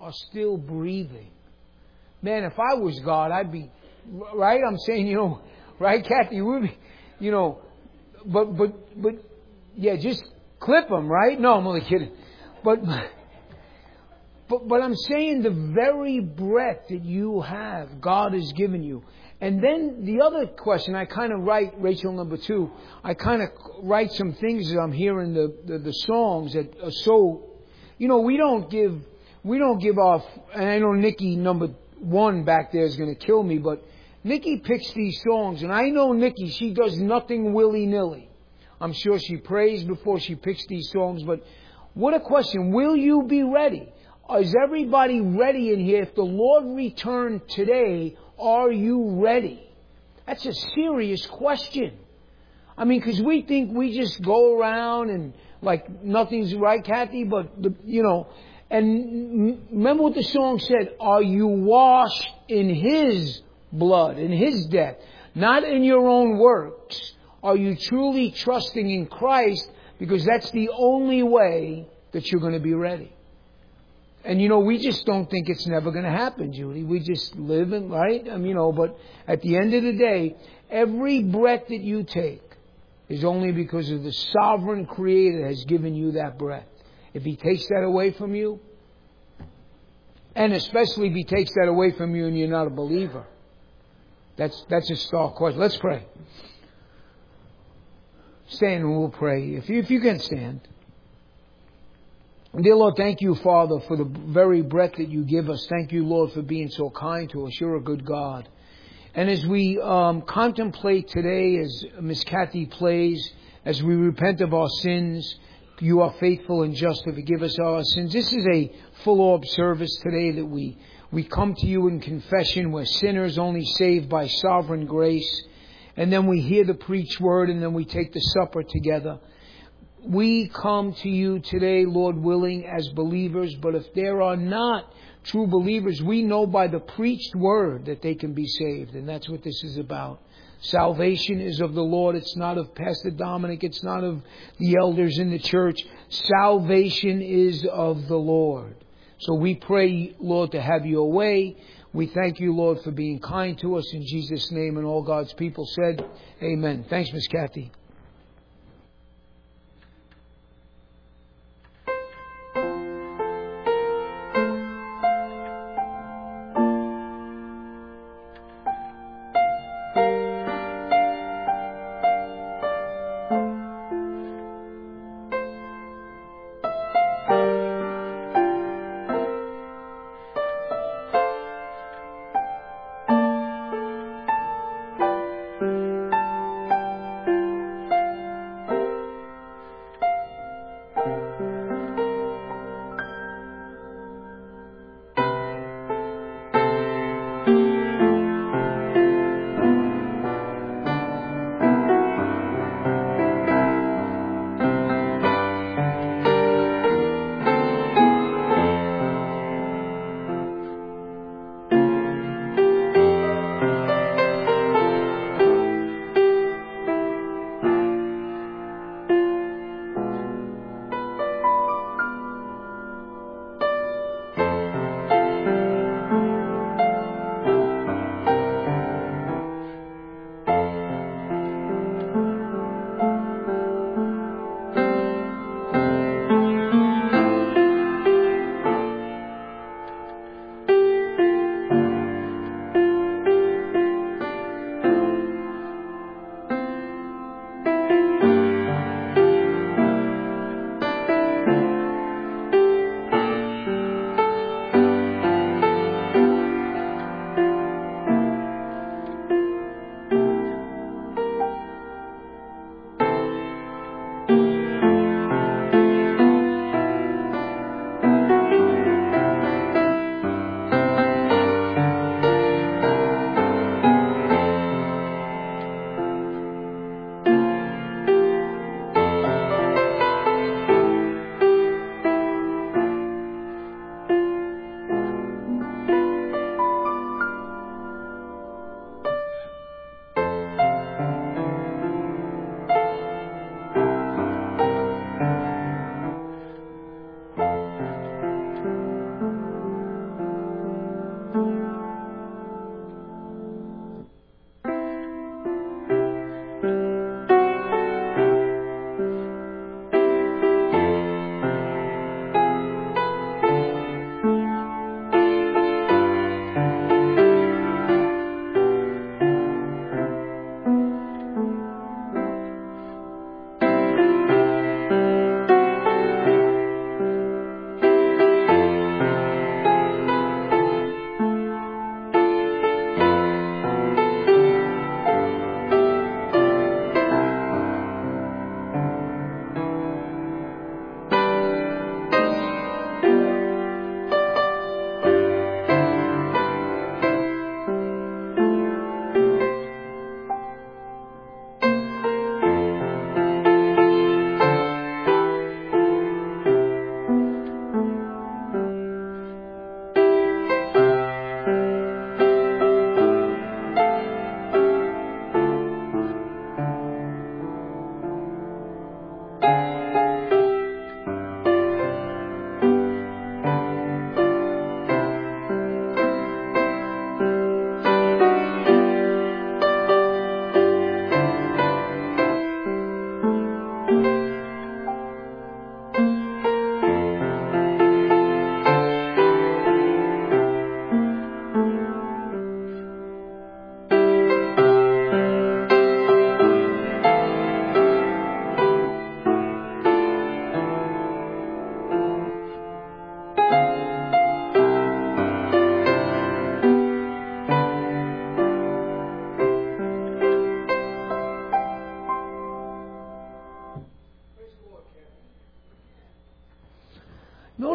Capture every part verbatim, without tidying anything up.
are still breathing. Man, if I was God, I'd be, right? I'm saying, you know, right, Kathy? You would be, you know, but, but, but, yeah, just clip them, right? No, I'm only kidding. But, but, but I'm saying the very breath that you have, God has given you. And then the other question, I kind of write, Rachel number two, I kind of write some things as I'm hearing the, the, the songs that are so, you know, we don't give, we don't give off, and I know Nikki number one back there is going to kill me, but Nikki picks these songs, and I know Nikki, she does nothing willy-nilly. I'm sure she prays before she picks these songs, but what a question. Will you be ready? Is everybody ready in here? If the Lord returned today, are you ready? That's a serious question. I mean, because we think we just go around and like nothing's right, Kathy, but, the, you know, and remember what the song said, are you washed in His blood, in His death, not in your own works? Are you truly trusting in Christ? Because that's the only way that you're going to be ready. And, you know, we just don't think it's never going to happen, Judy. We just live in, right? I mean, you know, but at the end of the day, every breath that you take is only because of the sovereign Creator that has given you that breath. If He takes that away from you, and especially if He takes that away from you and you're not a believer, that's that's a stark question. Let's pray. Stand and we'll pray. If you, if you can stand. Dear Lord, thank you, Father, for the very breath that you give us. Thank you, Lord, for being so kind to us. You're a good God. And as we um, contemplate today, as Miss Kathy plays, as we repent of our sins, you are faithful and just to forgive us our sins. This is a full orb service today that we, we come to you in confession. We're sinners only saved by sovereign grace. And then we hear the preached word and then we take the supper together. We come to you today, Lord willing, as believers. But if there are not true believers, we know by the preached word that they can be saved. And that's what this is about. Salvation is of the Lord. It's not of Pastor Dominic. It's not of the elders in the church. Salvation is of the Lord. So we pray, Lord, to have your way. We thank you, Lord, for being kind to us. In Jesus' name, and all God's people said, amen. Thanks, Miss Kathy.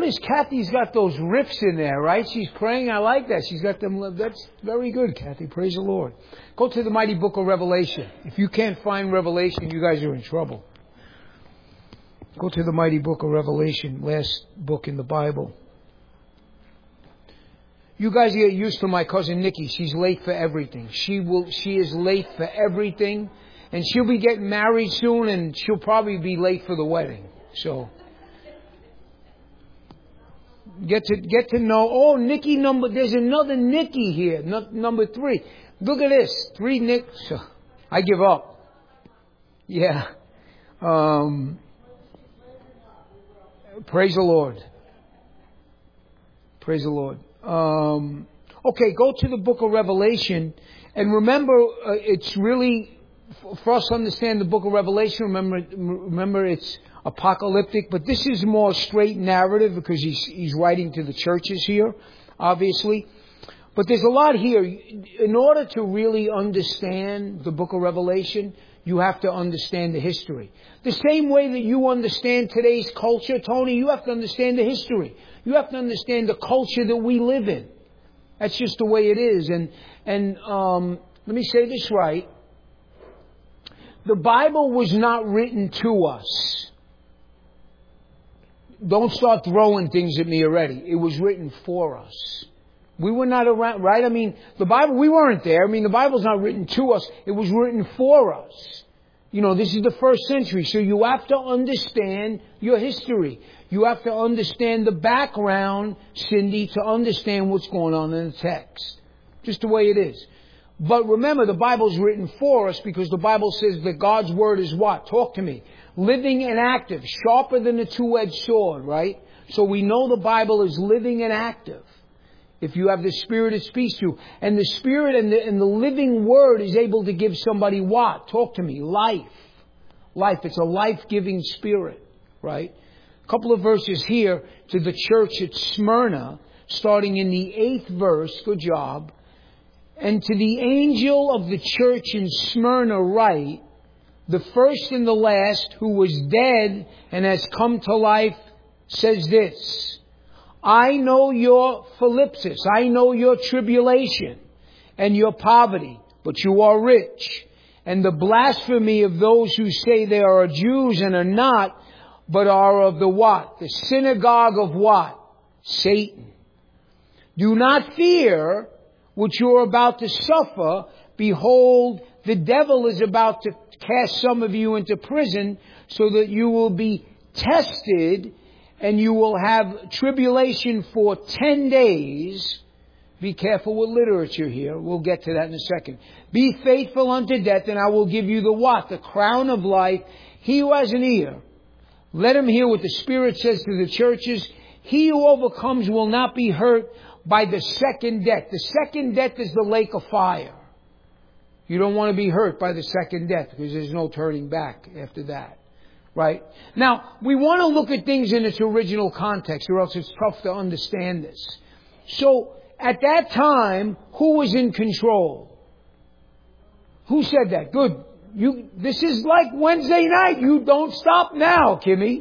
notice Kathy's got those riffs in there, right? She's praying. I like that. She's got them. That's very good, Kathy. Praise the Lord. Go to the mighty book of Revelation. If you can't find Revelation, you guys are in trouble. Go to the mighty book of Revelation, last book in the Bible. You guys get used to my cousin Nikki. She's late for everything. She will. She is late for everything. And she'll be getting married soon, and she'll probably be late for the wedding. So, get to get to know. Oh, Nikki number. There's another Nikki here. No, number three. Look at this. Three Nicks. I give up. Yeah. Um, praise the Lord. Praise the Lord. Um, okay, go to the book of Revelation, and remember, uh, it's really for us to understand the book of Revelation. Remember, remember, it's apocalyptic, but this is more straight narrative because he's he's writing to the churches here, obviously. But there's a lot here. In order to really understand the book of Revelation, you have to understand the history. The same way that you understand today's culture, Tony, you have to understand the history. You have to understand the culture that we live in. That's just the way it is. And and um, let me say this right. The Bible was not written to us. Don't start throwing things at me already. It was written for us. We were not around, right? I mean, the Bible, we weren't there. I mean, the Bible's not written to us. It was written for us. You know, this is the first century. So you have to understand your history. You have to understand the background, Cindy, to understand what's going on in the text. Just the way it is. But remember, the Bible's written for us because the Bible says that God's Word is what? Talk to me. Living and active. Sharper than a two-edged sword, right? So we know the Bible is living and active. If you have the Spirit, it speaks to you. And the Spirit and the, and the living Word is able to give somebody what? Talk to me. Life. Life. It's a life-giving Spirit. Right? A couple of verses here to the church at Smyrna, starting in the eighth verse. Good job. And to the angel of the church in Smyrna write, the first and the last, who was dead and has come to life, says this. I know your philipsis, I know your tribulation and your poverty, but you are rich. And the blasphemy of those who say they are Jews and are not, but are of the what? The synagogue of what? Satan. Do not fear what you are about to suffer. Behold, the devil is about to cast some of you into prison so that you will be tested. And you will have tribulation for ten days. Be careful with literature here. We'll get to that in a second. Be faithful unto death, and I will give you the what? The crown of life. He who has an ear, let him hear what the Spirit says to the churches. He who overcomes will not be hurt by the second death. The second death is the lake of fire. You don't want to be hurt by the second death because there's no turning back after that. Right? Now, we want to look at things in its original context, or else it's tough to understand this. So, at that time, who was in control? Who said that? Good. You. This is like Wednesday night. You don't stop now, Kimmy.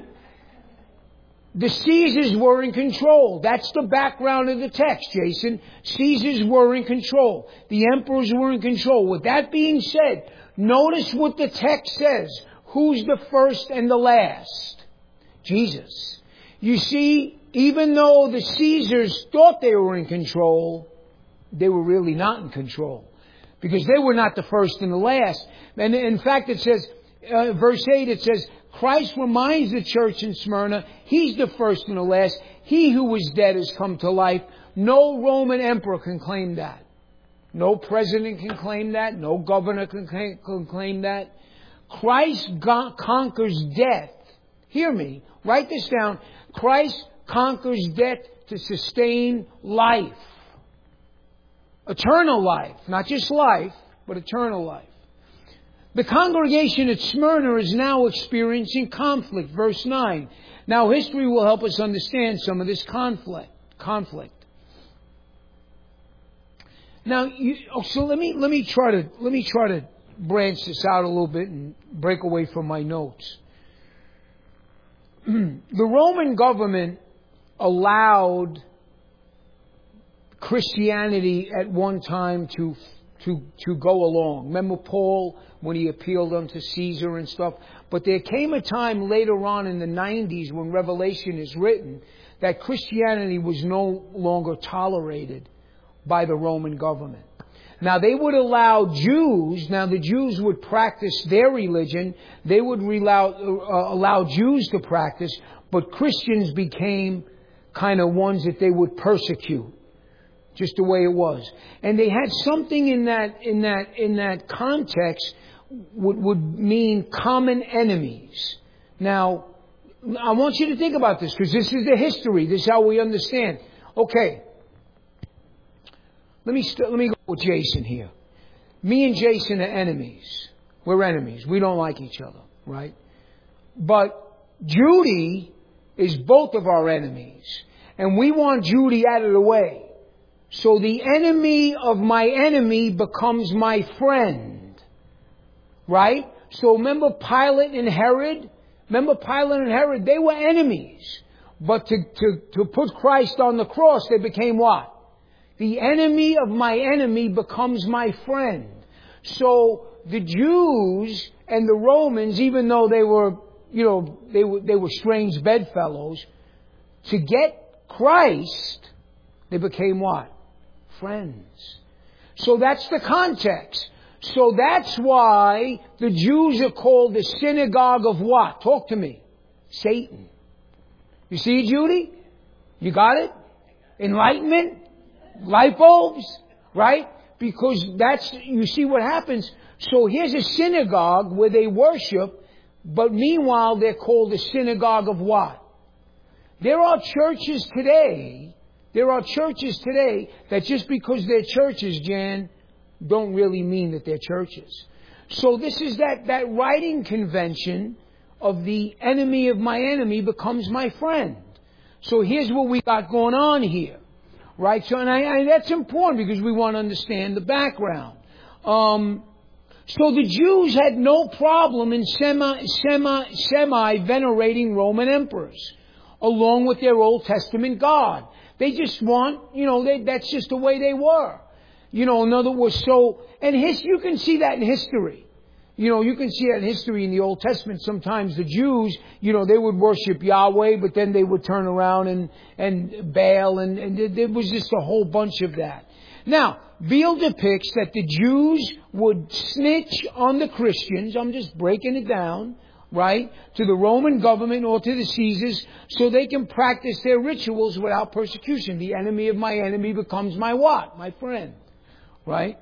The Caesars were in control. That's the background of the text, Jason. Caesars were in control. The emperors were in control. With that being said, notice what the text says. Who's the first and the last? Jesus. You see, even though the Caesars thought they were in control, they were really not in control. Because they were not the first and the last. And in fact, it says, uh, verse eight, it says, Christ reminds the church in Smyrna, He's the first and the last. He who was dead has come to life. No Roman emperor can claim that. No president can claim that. No governor can claim, can claim that. Christ conquers death. Hear me. Write this down. Christ conquers death to sustain life. Eternal life. Not just life, but eternal life. The congregation at Smyrna is now experiencing conflict. Verse nine. Now history will help us understand some of this conflict. Conflict. Now, you, oh, so let me let me try to let me try to branch this out a little bit and break away from my notes. The Roman government allowed Christianity at one time to to to go along. Remember Paul when he appealed unto Caesar and stuff? But there came a time later on in the nineties when Revelation is written that Christianity was no longer tolerated by the Roman government. Now they would allow Jews, now the Jews would practice their religion, they would allow, uh, allow Jews to practice, but Christians became kind of ones that they would persecute. Just the way it was. And they had something in that, in that, in that context would, would mean common enemies. Now, I want you to think about this because this is the history. This is how we understand. Okay. Let me, st- let me go with Jason here. Me and Jason are enemies. We're enemies. We don't like each other, right? But Judy is both of our enemies. And we want Judy out of the way. So the enemy of my enemy becomes my friend. Right? So remember Pilate and Herod? Remember Pilate and Herod? They were enemies. But to, to, to put Christ on the cross, they became what? The enemy of my enemy becomes my friend. So the Jews and the Romans, even though they were, you know, they were, they were strange bedfellows, to get Christ, they became what? Friends. So that's the context. So that's why the Jews are called the synagogue of what? Talk to me. Satan. You see, Judy? You got it? Enlightenment? Light bulbs? Right? Because that's, you see what happens. So here's a synagogue where they worship, but meanwhile they're called the synagogue of what? There are churches today There are churches today that just because they're churches, Jan, don't really mean that they're churches. So this is that, that writing convention of the enemy of my enemy becomes my friend. So here's what we got going on here. Right? So and I, I, that's important because we want to understand the background. Um, so the Jews had no problem in semi, semi, semi-venerating Roman emperors, along with their Old Testament God. They just want, you know, they, that's just the way they were. You know, in other words, so, and his, you can see that in history. You know, you can see that in history in the Old Testament. Sometimes the Jews, you know, they would worship Yahweh, but then they would turn around and, and Baal, and, and there was just a whole bunch of that. Now, Beale depicts that the Jews would snitch on the Christians. I'm just breaking it down. Right? To the Roman government or to the Caesars so they can practice their rituals without persecution. The enemy of my enemy becomes my what? My friend. Right?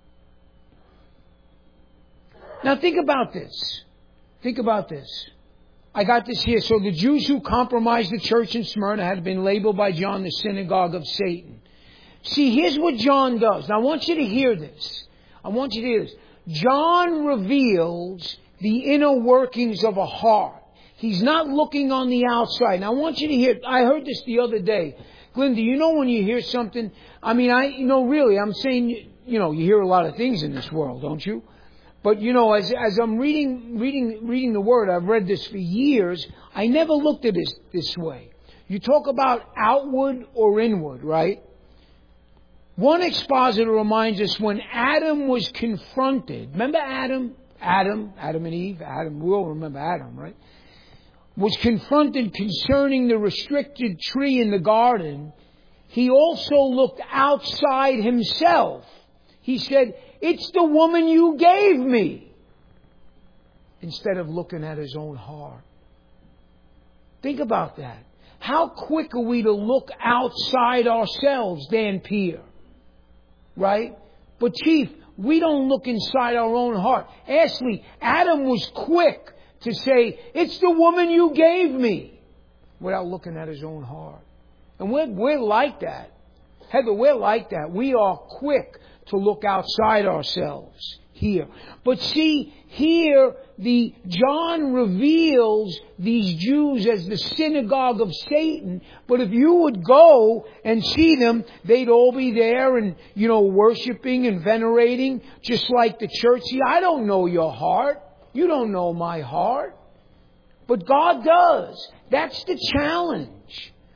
Now think about this. Think about this. I got this here. So the Jews who compromised the church in Smyrna had been labeled by John the synagogue of Satan. See, here's what John does. Now I want you to hear this. I want you to hear this. John reveals the inner workings of a heart. He's not looking on the outside. Now I want you to hear, I heard this the other day. Glinda, you know when you hear something, I mean, I, you know, really, I'm saying, you know, you hear a lot of things in this world, don't you? But, you know, as, as I'm reading, reading, reading the Word, I've read this for years, I never looked at it this way. You talk about outward or inward, right? One expositor reminds us when Adam was confronted, remember Adam? Adam, Adam and Eve, Adam, we all remember Adam, right? Was confronted concerning the restricted tree in the garden. He also looked outside himself. He said, "It's the woman you gave me," instead of looking at his own heart. Think about that. How quick are we to look outside ourselves, Dan Pierre? Right? But Chief, we don't look inside our own heart. Ashley, Adam was quick to say, "It's the woman you gave me," without looking at his own heart. And we're, we're like that. Heather, we're like that. We are quick to look outside ourselves here. But see, here, the John reveals these Jews as the synagogue of Satan. But if you would go and see them, they'd all be there and, you know, worshiping and venerating, just like the church. See, I don't know your heart. You don't know my heart. But God does. That's the challenge.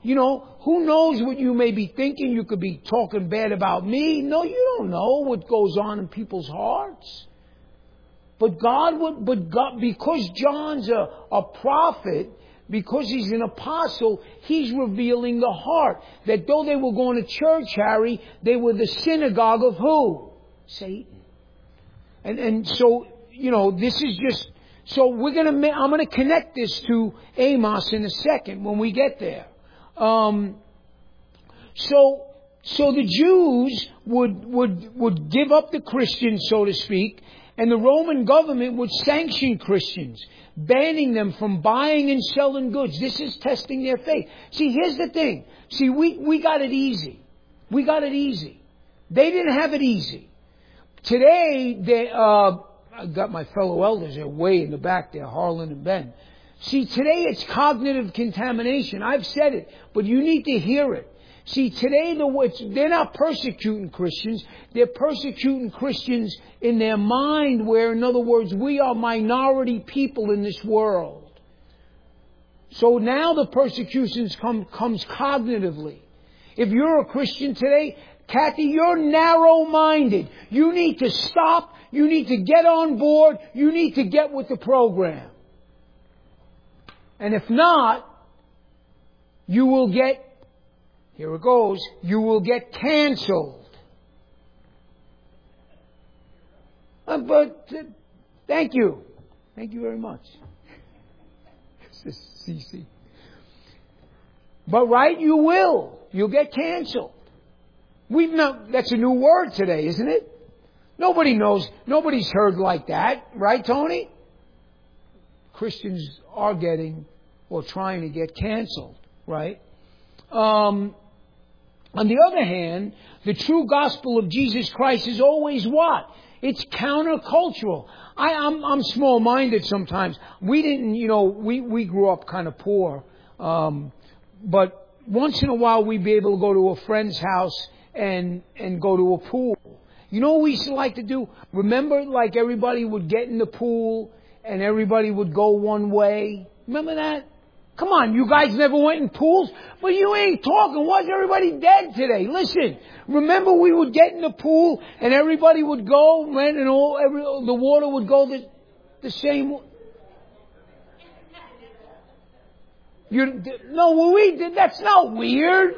You know, who knows what you may be thinking? You could be talking bad about me. No, you don't know what goes on in people's hearts. But God would, but God, because John's a, a prophet, because he's an apostle, he's revealing the heart. That though they were going to church, Harry, they were the synagogue of who? Satan. And, and so, you know, this is just, so we're going to, I'm going to connect this to Amos in a second when we get there. Um, so, so the Jews would, would, would give up the Christians, so to speak, and the Roman government would sanction Christians, banning them from buying and selling goods. This is testing their faith. See, here's the thing. See, we, we got it easy. We got it easy. They didn't have it easy. Today, they, uh, I got my fellow elders, they're way in the back there, Harlan and Ben. See, today it's cognitive contamination. I've said it, but you need to hear it. See, today the, they're not persecuting Christians. They're persecuting Christians in their mind where, in other words, we are minority people in this world. So now the persecutions come, comes cognitively. If you're a Christian today, Kathy, you're narrow-minded. You need to stop. You need to get on board. You need to get with the program. And if not, you will get, here it goes, you will get canceled. Uh, but, uh, thank you. Thank you very much. This is C C. But right, you will. You'll get canceled. We've not, that's a new word today, isn't it? Nobody knows, nobody's heard like that. Right, Tony? Christians are getting or trying to get canceled, right? Um, on the other hand, the true gospel of Jesus Christ is always what? It's countercultural. I, I'm, I'm small-minded sometimes. We didn't, you know, we, we grew up kind of poor. Um, but once in a while we'd be able to go to a friend's house and, and go to a pool. You know what we used to like to do? Remember, like everybody would get in the pool and everybody would go one way? Remember that? Come on, you guys never went in pools? But you ain't talking. Why's everybody dead today? Listen, remember we would get in the pool and everybody would go, man, and all every, the water would go the, the same. You no, well, we did. That's not weird.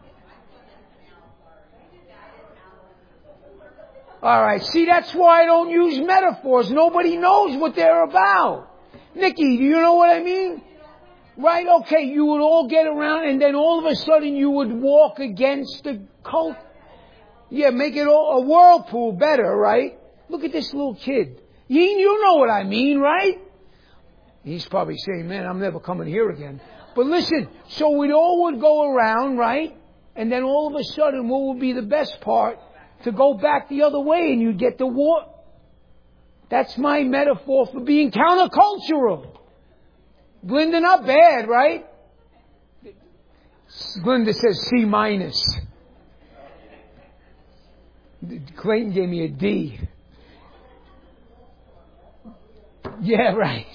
All right, see, that's why I don't use metaphors. Nobody knows what they're about. Nikki, do you know what I mean? Right, okay, you would all get around and then all of a sudden you would walk against the cult. Yeah, make it all a whirlpool better, right? Look at this little kid. You, you know what I mean, right? He's probably saying, man, I'm never coming here again. But listen, so we all would go around, right? And then all of a sudden, what would be the best part? To go back the other way and you'd get the water. That's my metaphor for being countercultural. Glenda, not bad, right? Glenda says C minus. Clayton gave me a D. Yeah, right.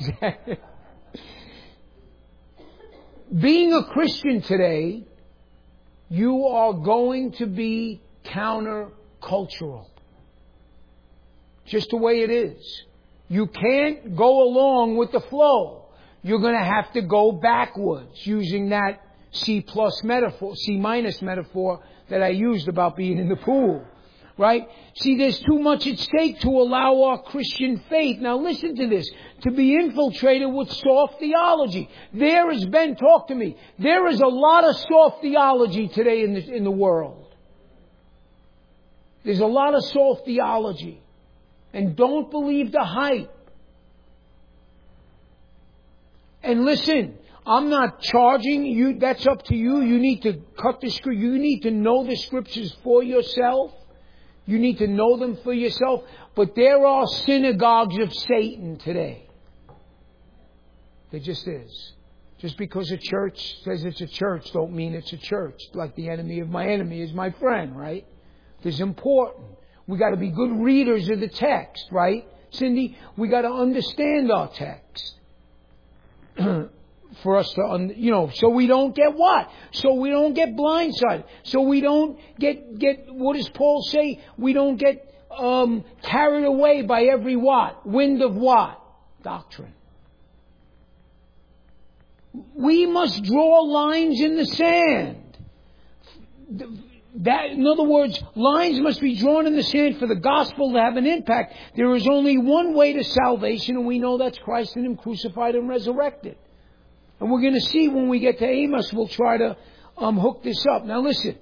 Being a Christian today, you are going to be countercultural. Just the way it is. You can't go along with the flow. You're going to have to go backwards using that C plus metaphor, C minus metaphor that I used about being in the pool. Right? See, there's too much at stake to allow our Christian faith. Now listen to this. To be infiltrated with soft theology. There has been, talk to me, there is a lot of soft theology today in the, in the world. There's a lot of soft theology. And don't believe the hype. And listen, I'm not charging you. That's up to you. You need to cut the script. You need to know the scriptures for yourself. You need to know them for yourself. But there are synagogues of Satan today. There just is. Just because a church says it's a church don't mean it's a church. Like the enemy of my enemy is my friend, right? This is important. We got to be good readers of the text, right? Cindy, we got to understand our text. for us to, un, you know, so we don't get what? So we don't get blindsided. So we don't get, get, what does Paul say? We don't get um, carried away by every what? Wind of what? Doctrine. We must draw lines in the sand. That, in other words, lines must be drawn in the sand for the gospel to have an impact. There is only one way to salvation, and we know that's Christ and Him crucified and resurrected. And we're going to see when we get to Amos, we'll try to um, hook this up. Now listen,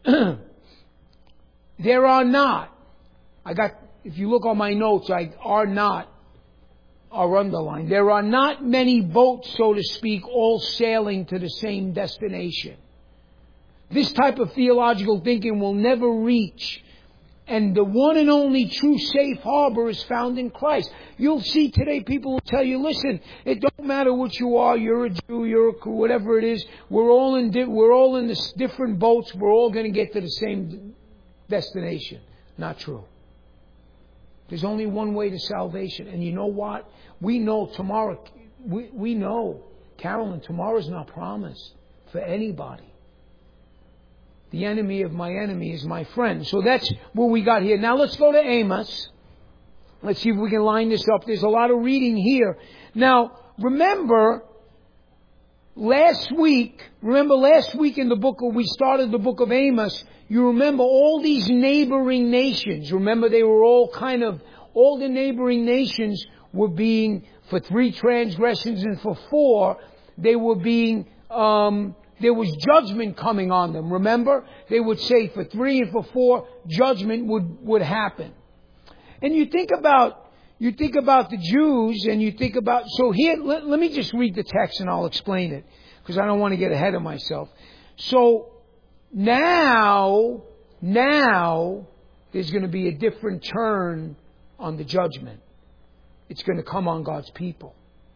there are not, I got, if you look on my notes, I are not are underlined. There are not many boats, so to speak, all sailing to the same destination. This type of theological thinking will never reach. And the one and only true safe harbor is found in Christ. You'll see today people will tell you, listen, it don't matter what you are, you're a Jew, you're a, whatever it is, we're all in, di- we're all in this different boats, we're all going to get to the same destination. Not true. There's only one way to salvation. And you know what? We know tomorrow, we, we know, Carolyn, tomorrow's not promised for anybody. The enemy of my enemy is my friend. So that's what we got here. Now let's go to Amos. Let's see if we can line this up. There's a lot of reading here. Now, remember, last week, remember last week in the book, when we started the book of Amos, you remember all these neighboring nations. Remember they were all kind of, all the neighboring nations were being, for three transgressions and for four, they were being, um, there was judgment coming on them. Remember? They would say for three and for four, judgment would, would happen. And you think about, you think about the Jews and you think about, so here, let, let me just read the text and I'll explain it because I don't want to get ahead of myself. So now, now there's going to be a different turn on the judgment. It's going to come on God's people.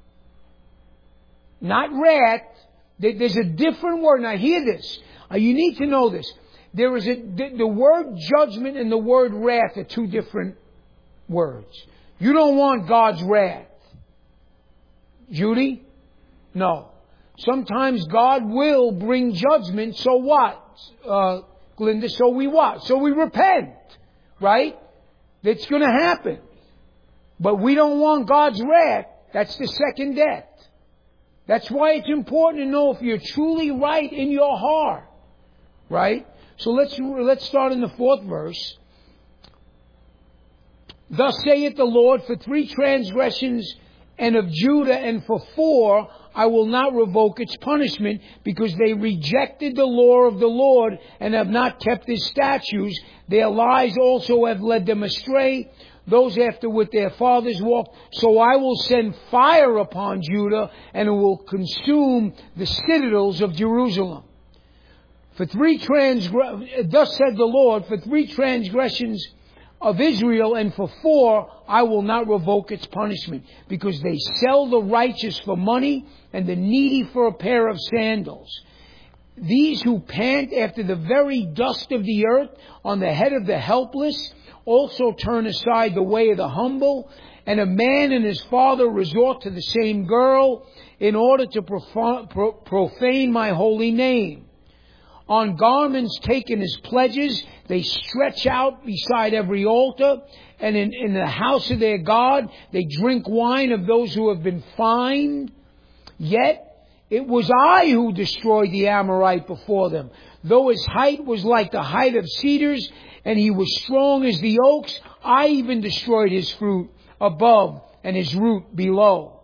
Not wrath. There's a different word. Now hear this. Uh, you need to know this. There is a, the, the word judgment and the word wrath are two different words. You don't want God's wrath. Judy? No. Sometimes God will bring judgment. So what? Uh, Glinda, so we what? So we repent. Right? That's going to happen. But we don't want God's wrath. That's the second death. That's why it's important to know if you're truly right in your heart. Right? So let's let's start in the fourth verse. Thus saith the Lord, for three transgressions and of Judah and for four, I will not revoke its punishment, because they rejected the law of the Lord and have not kept His statutes. Their lies also have led them astray. Those after with their fathers walked. So I will send fire upon Judah, and it will consume the citadels of Jerusalem. For three transgr- thus said the Lord, for three transgressions of Israel and for four, I will not revoke its punishment, because they sell the righteous for money and the needy for a pair of sandals. These who pant after the very dust of the earth on the head of the helpless also turn aside the way of the humble, and a man and his father resort to the same girl in order to profane my holy name. On garments taken as pledges, they stretch out beside every altar, and in, in the house of their God, they drink wine of those who have been fined. Yet it was I who destroyed the Amorite before them. Though his height was like the height of cedars, and he was strong as the oaks, I even destroyed his fruit above and his root below.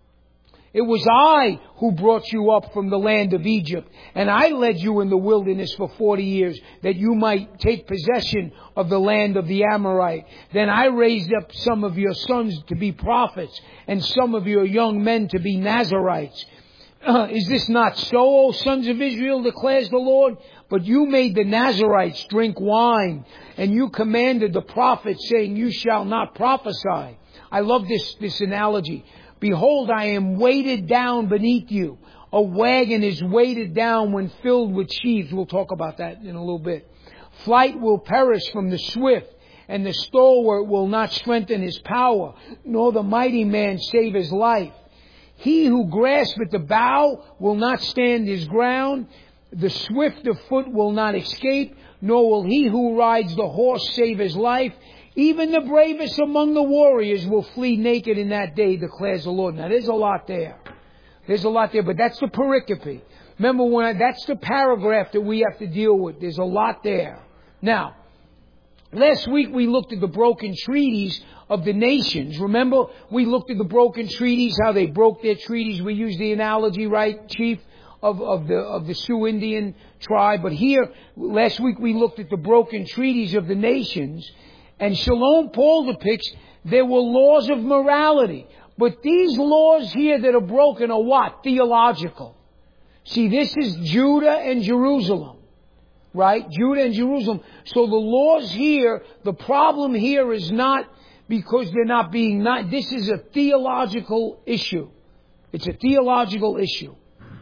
It was I who brought you up from the land of Egypt, and I led you in the wilderness for forty years, that you might take possession of the land of the Amorite. Then I raised up some of your sons to be prophets, and some of your young men to be Nazarites. Uh, is this not so, O sons of Israel, declares the Lord? But you made the Nazarites drink wine, and you commanded the prophets, saying, you shall not prophesy. I love this, this analogy. Behold, I am weighted down beneath you. A wagon is weighted down when filled with sheaves. We'll talk about that in a little bit. Flight will perish from the swift, and the stalwart will not strengthen his power, nor the mighty man save his life. He who graspeth the bow will not stand his ground. The swift of foot will not escape, nor will he who rides the horse save his life. Even the bravest among the warriors will flee naked in that day, declares the Lord. Now, there's a lot there. There's a lot there, but that's the pericope. Remember, when I, that's the paragraph that we have to deal with. There's a lot there. Now, last week we looked at the broken treaties of the nations. Remember, we looked at the broken treaties, how they broke their treaties. We used the analogy, right, Chief, of, of the of the Sioux Indian tribe. But here, last week we looked at the broken treaties of the nations. And Shalom Paul depicts there were laws of morality. But these laws here that are broken are what? Theological. See, this is Judah and Jerusalem. Right? Judah and Jerusalem. So the laws here, the problem here is not because they're not being not. This is a theological issue. It's a theological issue.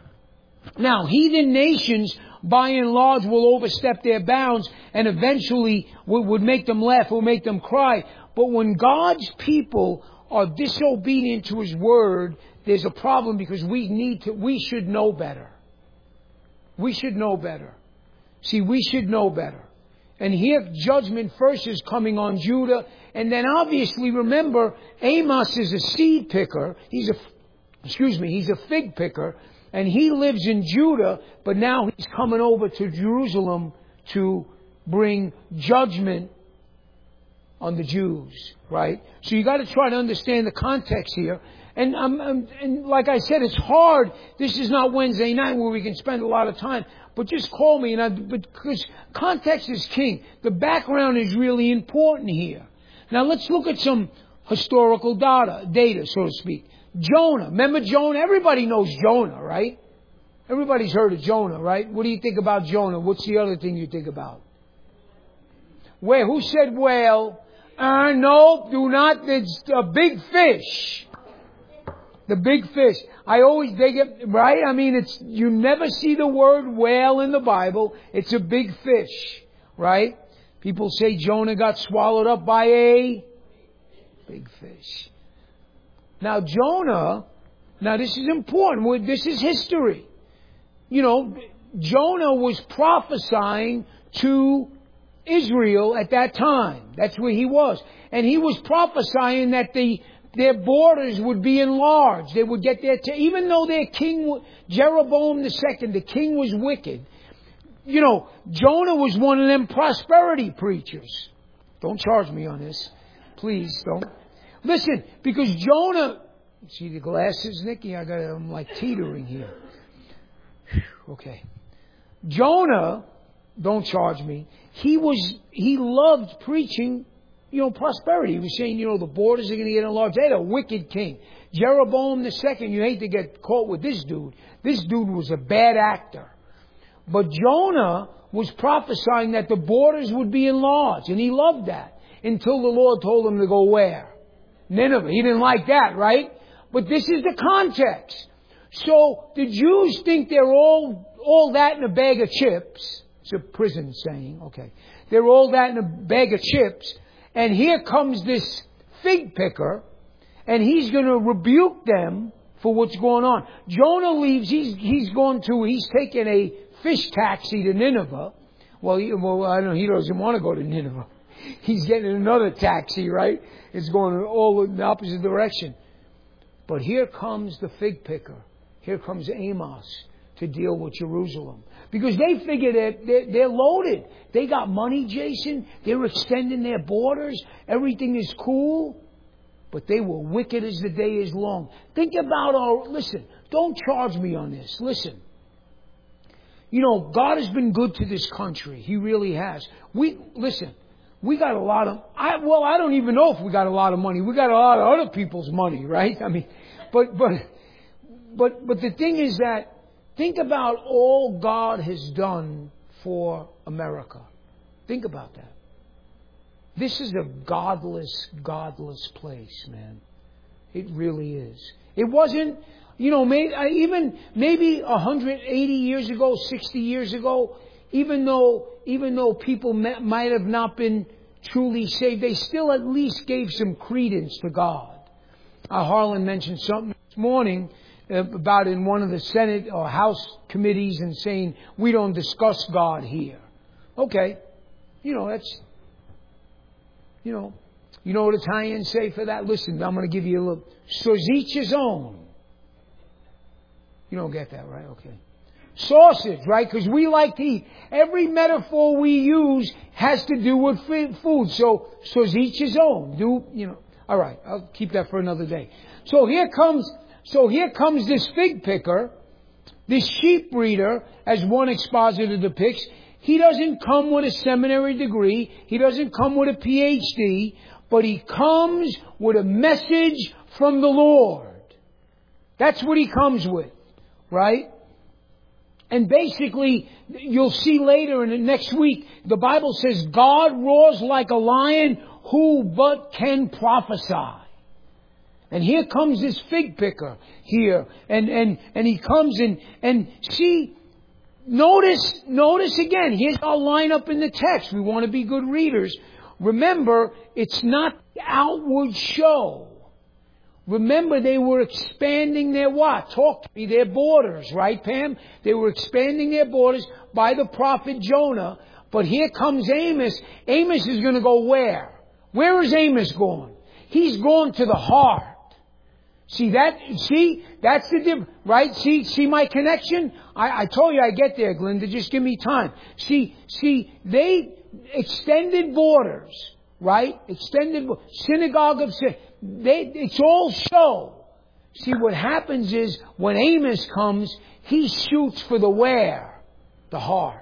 Now, heathen nations, by and large, will overstep their bounds and eventually would make them laugh or make them cry. But when God's people are disobedient to His Word, there's a problem because we need to, we should know better. We should know better. See, we should know better. And here judgment first is coming on Judah. And then obviously, remember, Amos is a seed picker. He's a, excuse me, he's a fig picker. And he lives in Judah, but now he's coming over to Jerusalem to bring judgment on the Jews, right? So you got to try to understand the context here. And, um, um, and like I said, it's hard. This is not Wednesday night where we can spend a lot of time. But just call me, and I, because context is king. The background is really important here. Now let's look at some historical data, data, so to speak. Jonah. Remember Jonah? Everybody knows Jonah, right? Everybody's heard of Jonah, right? What do you think about Jonah? What's the other thing you think about? Where? Who said whale? Uh, no, do not. It's a big fish. The big fish. I always dig it, right? I mean, it's, you never see the word whale in the Bible. It's a big fish, right? People say Jonah got swallowed up by a big fish. Now, Jonah, now this is important. This is history. You know, Jonah was prophesying to Israel at that time. That's where he was. And he was prophesying that the their borders would be enlarged. They would get their... T- even though their king, Jeroboam the second, the king was wicked. You know, Jonah was one of them prosperity preachers. Don't charge me on this. Please don't. Listen, because Jonah... See the glasses, Nicky? I got I'm like teetering here. Okay. Jonah, don't charge me. He was, he loved preaching, you know, prosperity. He was saying, you know, the borders are going to get enlarged. They had a wicked king. Jeroboam the second, you hate to get caught with this dude. This dude was a bad actor. But Jonah was prophesying that the borders would be enlarged. And he loved that. Until the Lord told him to go where? Nineveh. He didn't like that, right? But this is the context. So the Jews think they're all all that in a bag of chips. It's a prison saying, okay. They're all that in a bag of chips. And here comes this fig picker, and he's going to rebuke them for what's going on. Jonah leaves. He's he's going to. He's taking a fish taxi to Nineveh. Well, he, well, I don't know. He doesn't want to go to Nineveh. He's getting another taxi, right? It's going all in the opposite direction. But here comes the fig picker. Here comes Amos to deal with Jerusalem. Because they figure that they're, they're loaded. They got money, Jason. They're extending their borders. Everything is cool. But they were wicked as the day is long. Think about our... Listen, don't charge me on this. Listen. You know, God has been good to this country. He really has. We Listen, we got a lot of... I, well, I don't even know if we got a lot of money. We got a lot of other people's money, right? I mean, but but but but the thing is that think about all God has done for America. Think about that. This is a godless, godless place, man. It really is. It wasn't, you know, maybe, even maybe one hundred eighty years ago, sixty years ago, even though even though people might have not been truly saved, they still at least gave some credence to God. Uh, Harlan mentioned something this morning. about in one of the Senate or House committees and saying, we don't discuss God here. Okay. You know, that's, you know, you know what Italians say for that? Listen, I'm going to give you a little, so's each his own. You don't get that, right? Okay. Sausage, right? Because we like to eat. Every metaphor we use has to do with food. So, so's each his own. Do, you know. All right. I'll keep that for another day. So here comes, so here comes this fig picker, this sheep breeder, as one expositor depicts. He doesn't come with a seminary degree. He doesn't come with a P H D, but he comes with a message from the Lord. That's what he comes with, right? And basically, you'll see later in the next week, the Bible says, God roars like a lion, who but can prophesy? And here comes this fig picker here. And, and, and he comes in and see, notice, notice again, here's our lineup in the text. We want to be good readers. Remember, it's not outward show. Remember, they were expanding their what? Talk to me, their borders, right, Pam? They were expanding their borders by the prophet Jonah. But here comes Amos. Amos is going to go where? Where is Amos going? He's going to the heart. See that? See? That's the difference, right? See, see my connection? I, I told you I get there, Glenda. Just give me time. See, see, they extended borders, right? Extended synagogue of sin. They, it's all show. See, what happens is when Amos comes, he shoots for the where? The heart.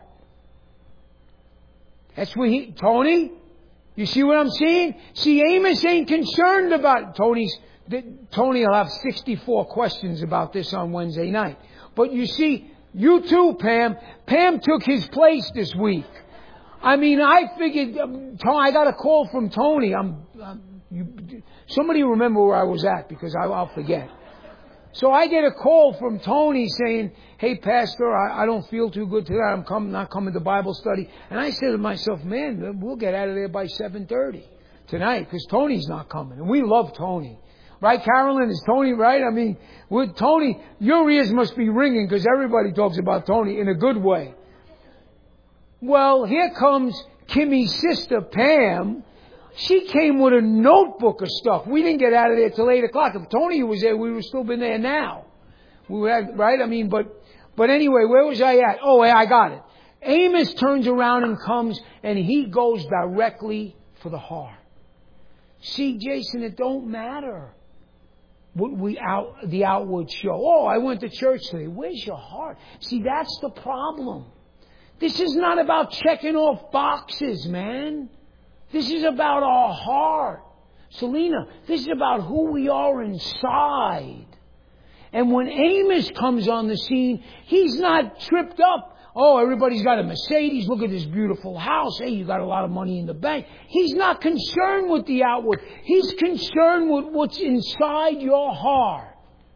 That's where he, Tony, you see what I'm saying? See, Amos ain't concerned about, Tony's, Tony will have sixty-four questions about this on Wednesday night. But you see, you too, Pam, Pam took his place this week. I mean, I figured, um, I got a call from Tony. I'm, I'm you, somebody remember where I was at because I, I'll forget. So I get a call from Tony saying, hey, Pastor, I, I don't feel too good today. I'm come, not coming to Bible study. And I said to myself, man, we'll get out of there by seven thirty tonight because Tony's not coming. And we love Tony. Right, Carolyn? Is Tony right? I mean, with Tony, your ears must be ringing because everybody talks about Tony in a good way. Well, here comes Kimmy's sister, Pam. She came with a notebook of stuff. We didn't get out of there till eight o'clock. If Tony was there, we would still been there now. We had, right? I mean, but, but anyway, where was I at? Oh, I got it. Amos turns around and comes and he goes directly for the heart. See, Jason, it don't matter what we out, the outward show. Oh, I went to church today. Where's your heart? See, that's the problem. This is not about checking off boxes, man. This is about our heart. Selena, this is about who we are inside. And when Amos comes on the scene, he's not tripped up. Oh, everybody's got a Mercedes. Look at this beautiful house. Hey, you got a lot of money in the bank. He's not concerned with the outward. He's concerned with what's inside your heart.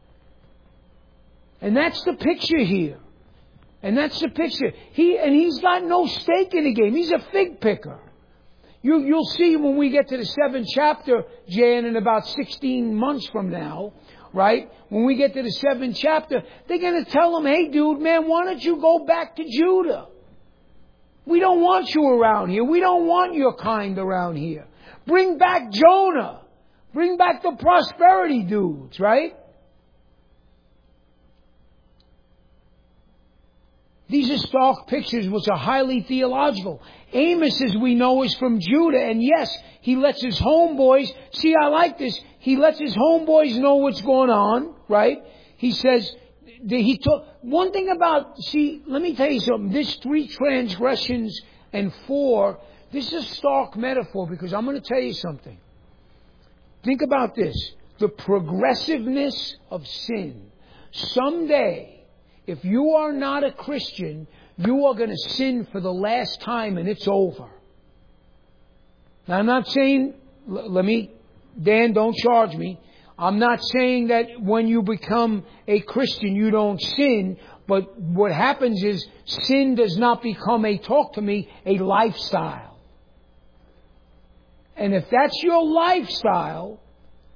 And that's the picture here. And that's the picture. He and he's got no stake in the game. He's a fig picker. You, you'll see when we get to the seventh chapter, Jan, in about sixteen months from now, right? When we get to the seventh chapter, they're going to tell him, hey, dude, man, why don't you go back to Judah? We don't want you around here. We don't want your kind around here. Bring back Jonah. Bring back the prosperity dudes, right? These are stark pictures which are highly theological. Amos, as we know, is from Judah. And yes, he lets his homeboys, see, I like this. He lets his homeboys know what's going on, right? He says, he took, one thing about, see, let me tell you something. This three transgressions and four, this is a stark metaphor because I'm going to tell you something. Think about this. The progressiveness of sin. Someday, if you are not a Christian, you are going to sin for the last time and it's over. Now, I'm not saying, let me, Dan, don't charge me. I'm not saying that when you become a Christian, you don't sin. But what happens is sin does not become a, talk to me, a lifestyle. And if that's your lifestyle,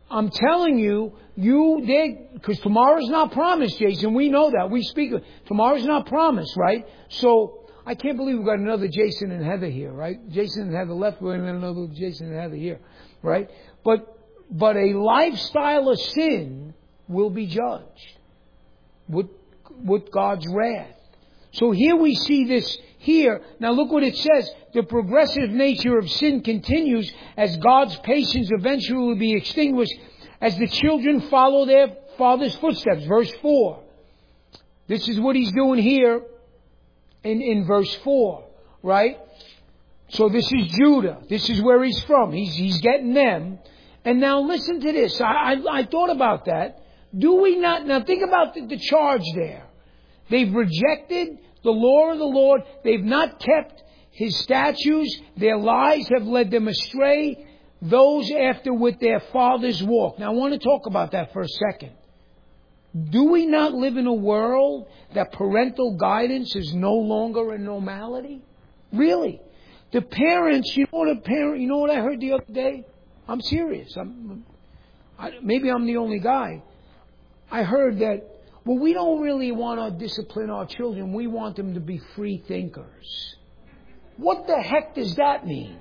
I'm telling you, you did, because tomorrow's not promised, Jason. We know that. We speak of tomorrow's not promised, right? So, I can't believe we've got another Jason and Heather here, right? Jason and Heather left, we're going to another Jason and Heather here, right? But, but a lifestyle of sin will be judged with, with God's wrath. So here we see this here. Now look what it says. The progressive nature of sin continues as God's patience eventually will be extinguished as the children follow their father's footsteps. Verse four. This is what he's doing here in, in verse four, right? So this is Judah. This is where he's from. He's, he's getting them. And now listen to this. I, I, I thought about that. Do we not, now think about the, the charge there. They've rejected the law of the Lord. They've not kept His statutes. Their lies have led them astray. Those after with their fathers walk. Now I want to talk about that for a second. Do we not live in a world that parental guidance is no longer a normality? Really? The parents, you know what a parent, you know what I heard the other day? I'm serious. I'm, I, maybe I'm the only guy. I heard that, well, we don't really want to discipline our children. We want them to be free thinkers. What the heck does that mean?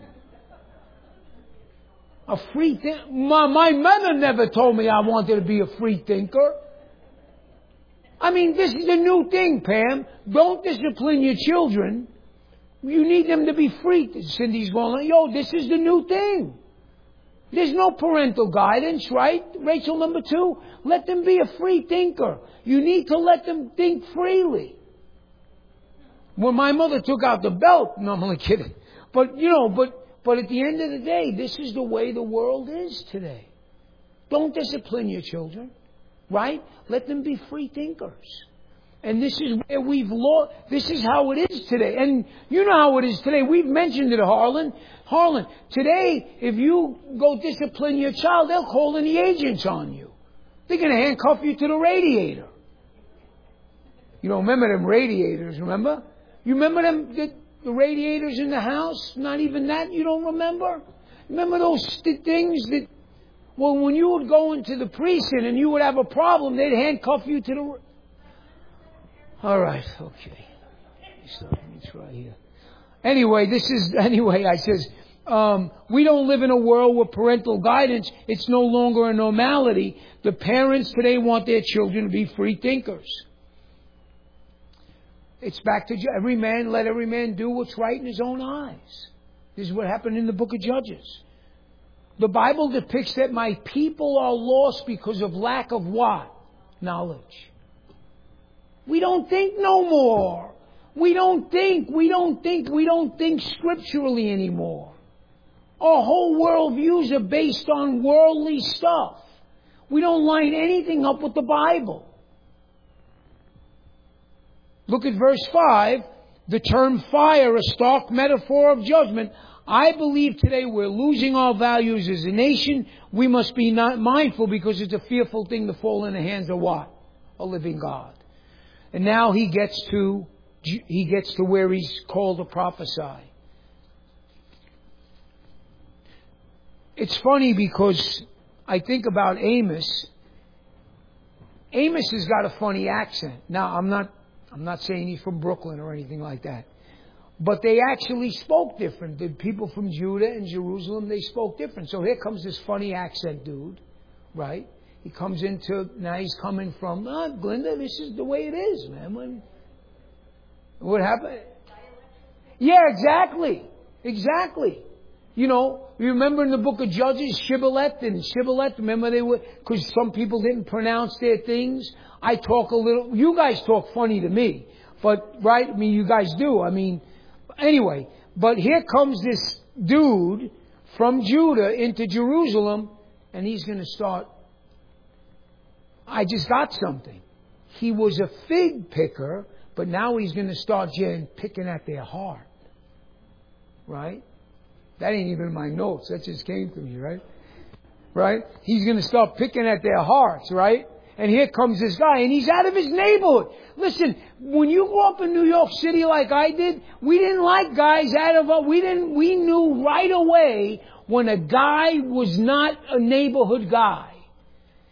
A free thinker? My, my mother never told me I wanted to be a free thinker. I mean, this is a new thing, Pam. Don't discipline your children. You need them to be free. Cindy's going, yo, this is the new thing. There's no parental guidance, right? Rachel, number two, let them be a free thinker. You need to let them think freely. When my mother took out the belt, no, I'm only kidding. But, you know, but, but at the end of the day, this is the way the world is today. Don't discipline your children, right? Let them be free thinkers. And this is where we've lost, this is how it is today. And you know how it is today. We've mentioned it, Harlan. Harlan, today, if you go discipline your child, they'll call in the agents on you. They're going to handcuff you to the radiator. You don't remember them radiators, remember? You remember them, the, the radiators in the house? Not even that you don't remember? Remember those st- things that, well, when you would go into the precinct and you would have a problem, they'd handcuff you to the... All right, okay. So let me try here. Anyway, this is, anyway, I says, um, we don't live in a world with parental guidance. It's no longer a normality. The parents today want their children to be free thinkers. It's back to every man, let every man do what's right in his own eyes. This is what happened in the book of Judges. The Bible depicts that my people are lost because of lack of what? Knowledge. We don't think no more. We don't think, we don't think, we don't think scripturally anymore. Our whole worldviews are based on worldly stuff. We don't line anything up with the Bible. Look at verse five. The term fire, a stark metaphor of judgment. I believe today we're losing our values as a nation. We must be not mindful because it's a fearful thing to fall in the hands of what? A living God. And now he gets to he gets to where he's called to prophesy. It's funny because I think about Amos. Amos has got a funny accent. Now I'm not I'm not saying he's from Brooklyn or anything like that. But they actually spoke different. The people from Judah and Jerusalem, they spoke different. So here comes this funny accent dude, right? He comes into, now he's coming from, ah, Glinda, this is the way it is, man. When, what happened? Yeah, exactly. Exactly. You know, you remember in the book of Judges, Shibboleth and Shibboleth, remember they were, because some people didn't pronounce their things. I talk a little, you guys talk funny to me, but, right, I mean, you guys do. I mean, anyway, but here comes this dude from Judah into Jerusalem, and he's going to start, I just got something. He was a fig picker, but now he's going to start picking at their heart. Right? That ain't even in my notes. That just came to me, right? Right? He's going to start picking at their hearts, right? And here comes this guy, and he's out of his neighborhood. Listen, when you grew up in New York City like I did, we didn't like guys out of our, we didn't, we knew right away when a guy was not a neighborhood guy.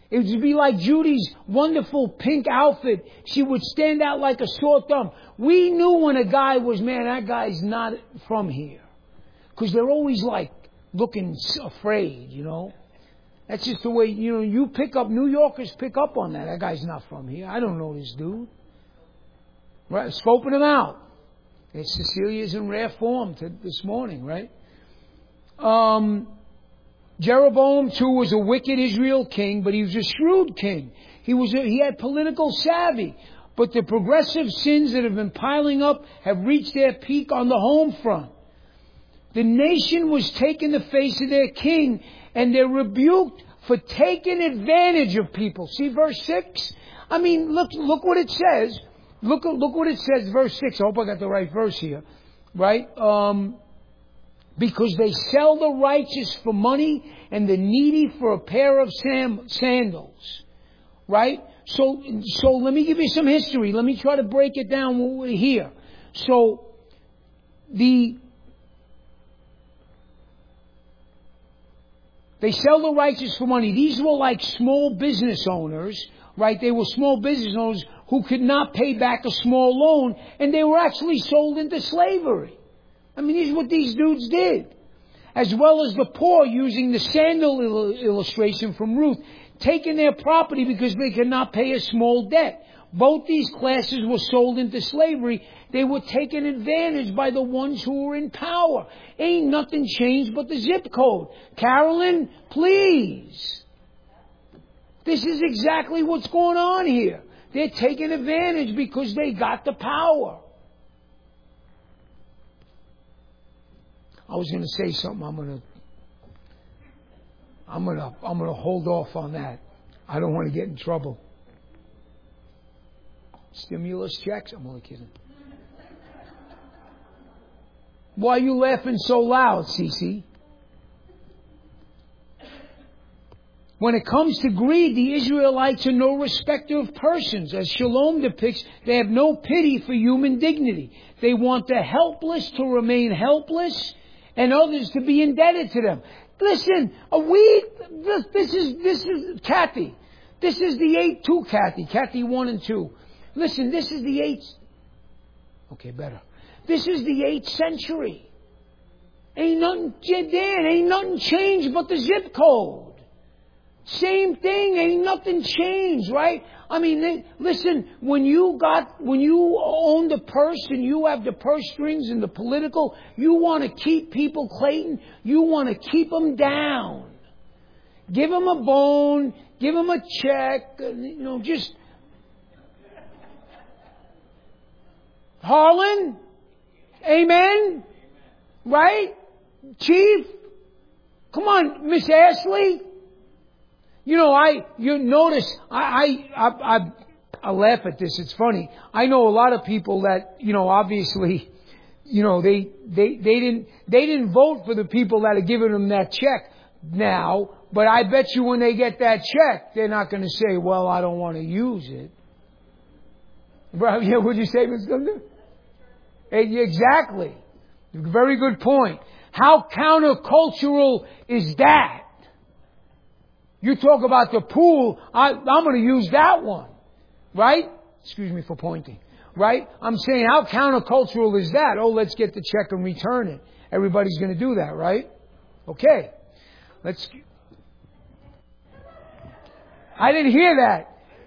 It would be like Judy's wonderful pink outfit. She would stand out like a sore thumb. We knew when a guy was, man, that guy's not from here. Because they're always like looking afraid, you know. That's just the way, you know, you pick up, New Yorkers pick up on that. That guy's not from here. I don't know this dude. Right? Scoping him out. And Cecilia's in rare form to this morning, right? Um... Jeroboam too was a wicked Israel king, but he was a shrewd king. He was a, he had political savvy. But the progressive sins that have been piling up have reached their peak on the home front. The nation was taking the face of their king, and they're rebuked for taking advantage of people. See verse six? I mean, look look what it says. Look look what it says, verse six. I hope I got the right verse here. Right? Um Because they sell the righteous for money and the needy for a pair of sam- sandals. Right? So, so let me give you some history. Let me try to break it down here. So, the, they sell the righteous for money. These were like small business owners, right? They were small business owners who could not pay back a small loan, and they were actually sold into slavery. I mean, this is what these dudes did. As well as the poor, using the sandal illustration from Ruth, taking their property because they could not pay a small debt. Both these classes were sold into slavery. They were taken advantage by the ones who were in power. Ain't nothing changed but the zip code. Carolyn, please. This is exactly what's going on here. They're taking advantage because they got the power. I was going to say something. I'm going to, I'm going to, I'm going to hold off on that. I don't want to get in trouble. Stimulus checks? I'm only kidding. Why are you laughing so loud, Cece? When it comes to greed, the Israelites are no respecter of persons. As Shalom depicts, they have no pity for human dignity. They want the helpless to remain helpless, and others to be indebted to them. Listen, we, this, this is, this is, Kathy, this is the eighth, two Kathy, Kathy one and two. Listen, this is the eighth, okay, better. This is the eighth century. Ain't nothing, Dan, ain't nothing changed but the zip code. Same thing, ain't nothing changed, right? I mean, they, listen, when you got, when you own the purse and you have the purse strings and the political, you want to keep people, Clayton, you want to keep them down. Give them a bone, give them a check, you know, just. Harlan? Amen? Right? Chief? Come on, Miss Ashley? You know, I, you notice, I, I, I, I, I laugh at this. It's funny. I know a lot of people that, you know, obviously, you know, they, they, they didn't, they didn't vote for the people that are giving them that check now, but I bet you when they get that check, they're not going to say, well, I don't want to use it. Bro, yeah, what'd you say, Miz Gunther? Exactly. Very good point. How countercultural is that? You talk about the pool, I, I'm going to use that one. Right? Excuse me for pointing. Right? I'm saying, how countercultural is that? Oh, let's get the check and return it. Everybody's going to do that, right? Okay. Let's. I didn't hear that.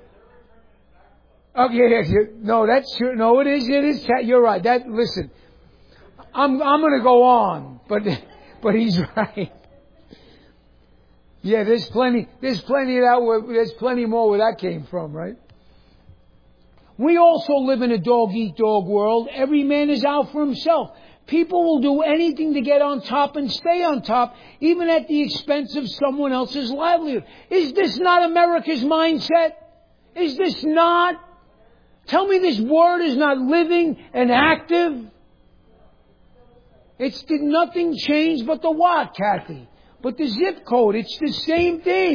Okay, yes, no, that's true. No, it is, it is, you're right. That, listen, I'm, I'm going to go on, but, but he's right. Yeah, there's plenty, there's plenty of that, there's plenty more where that came from, right? We also live in a dog-eat-dog world. Every man is out for himself. People will do anything to get on top and stay on top, even at the expense of someone else's livelihood. Is this not America's mindset? Is this not? Tell me this word is not living and active. It's did nothing change but the what, Kathy? But the zip code, it's the same thing.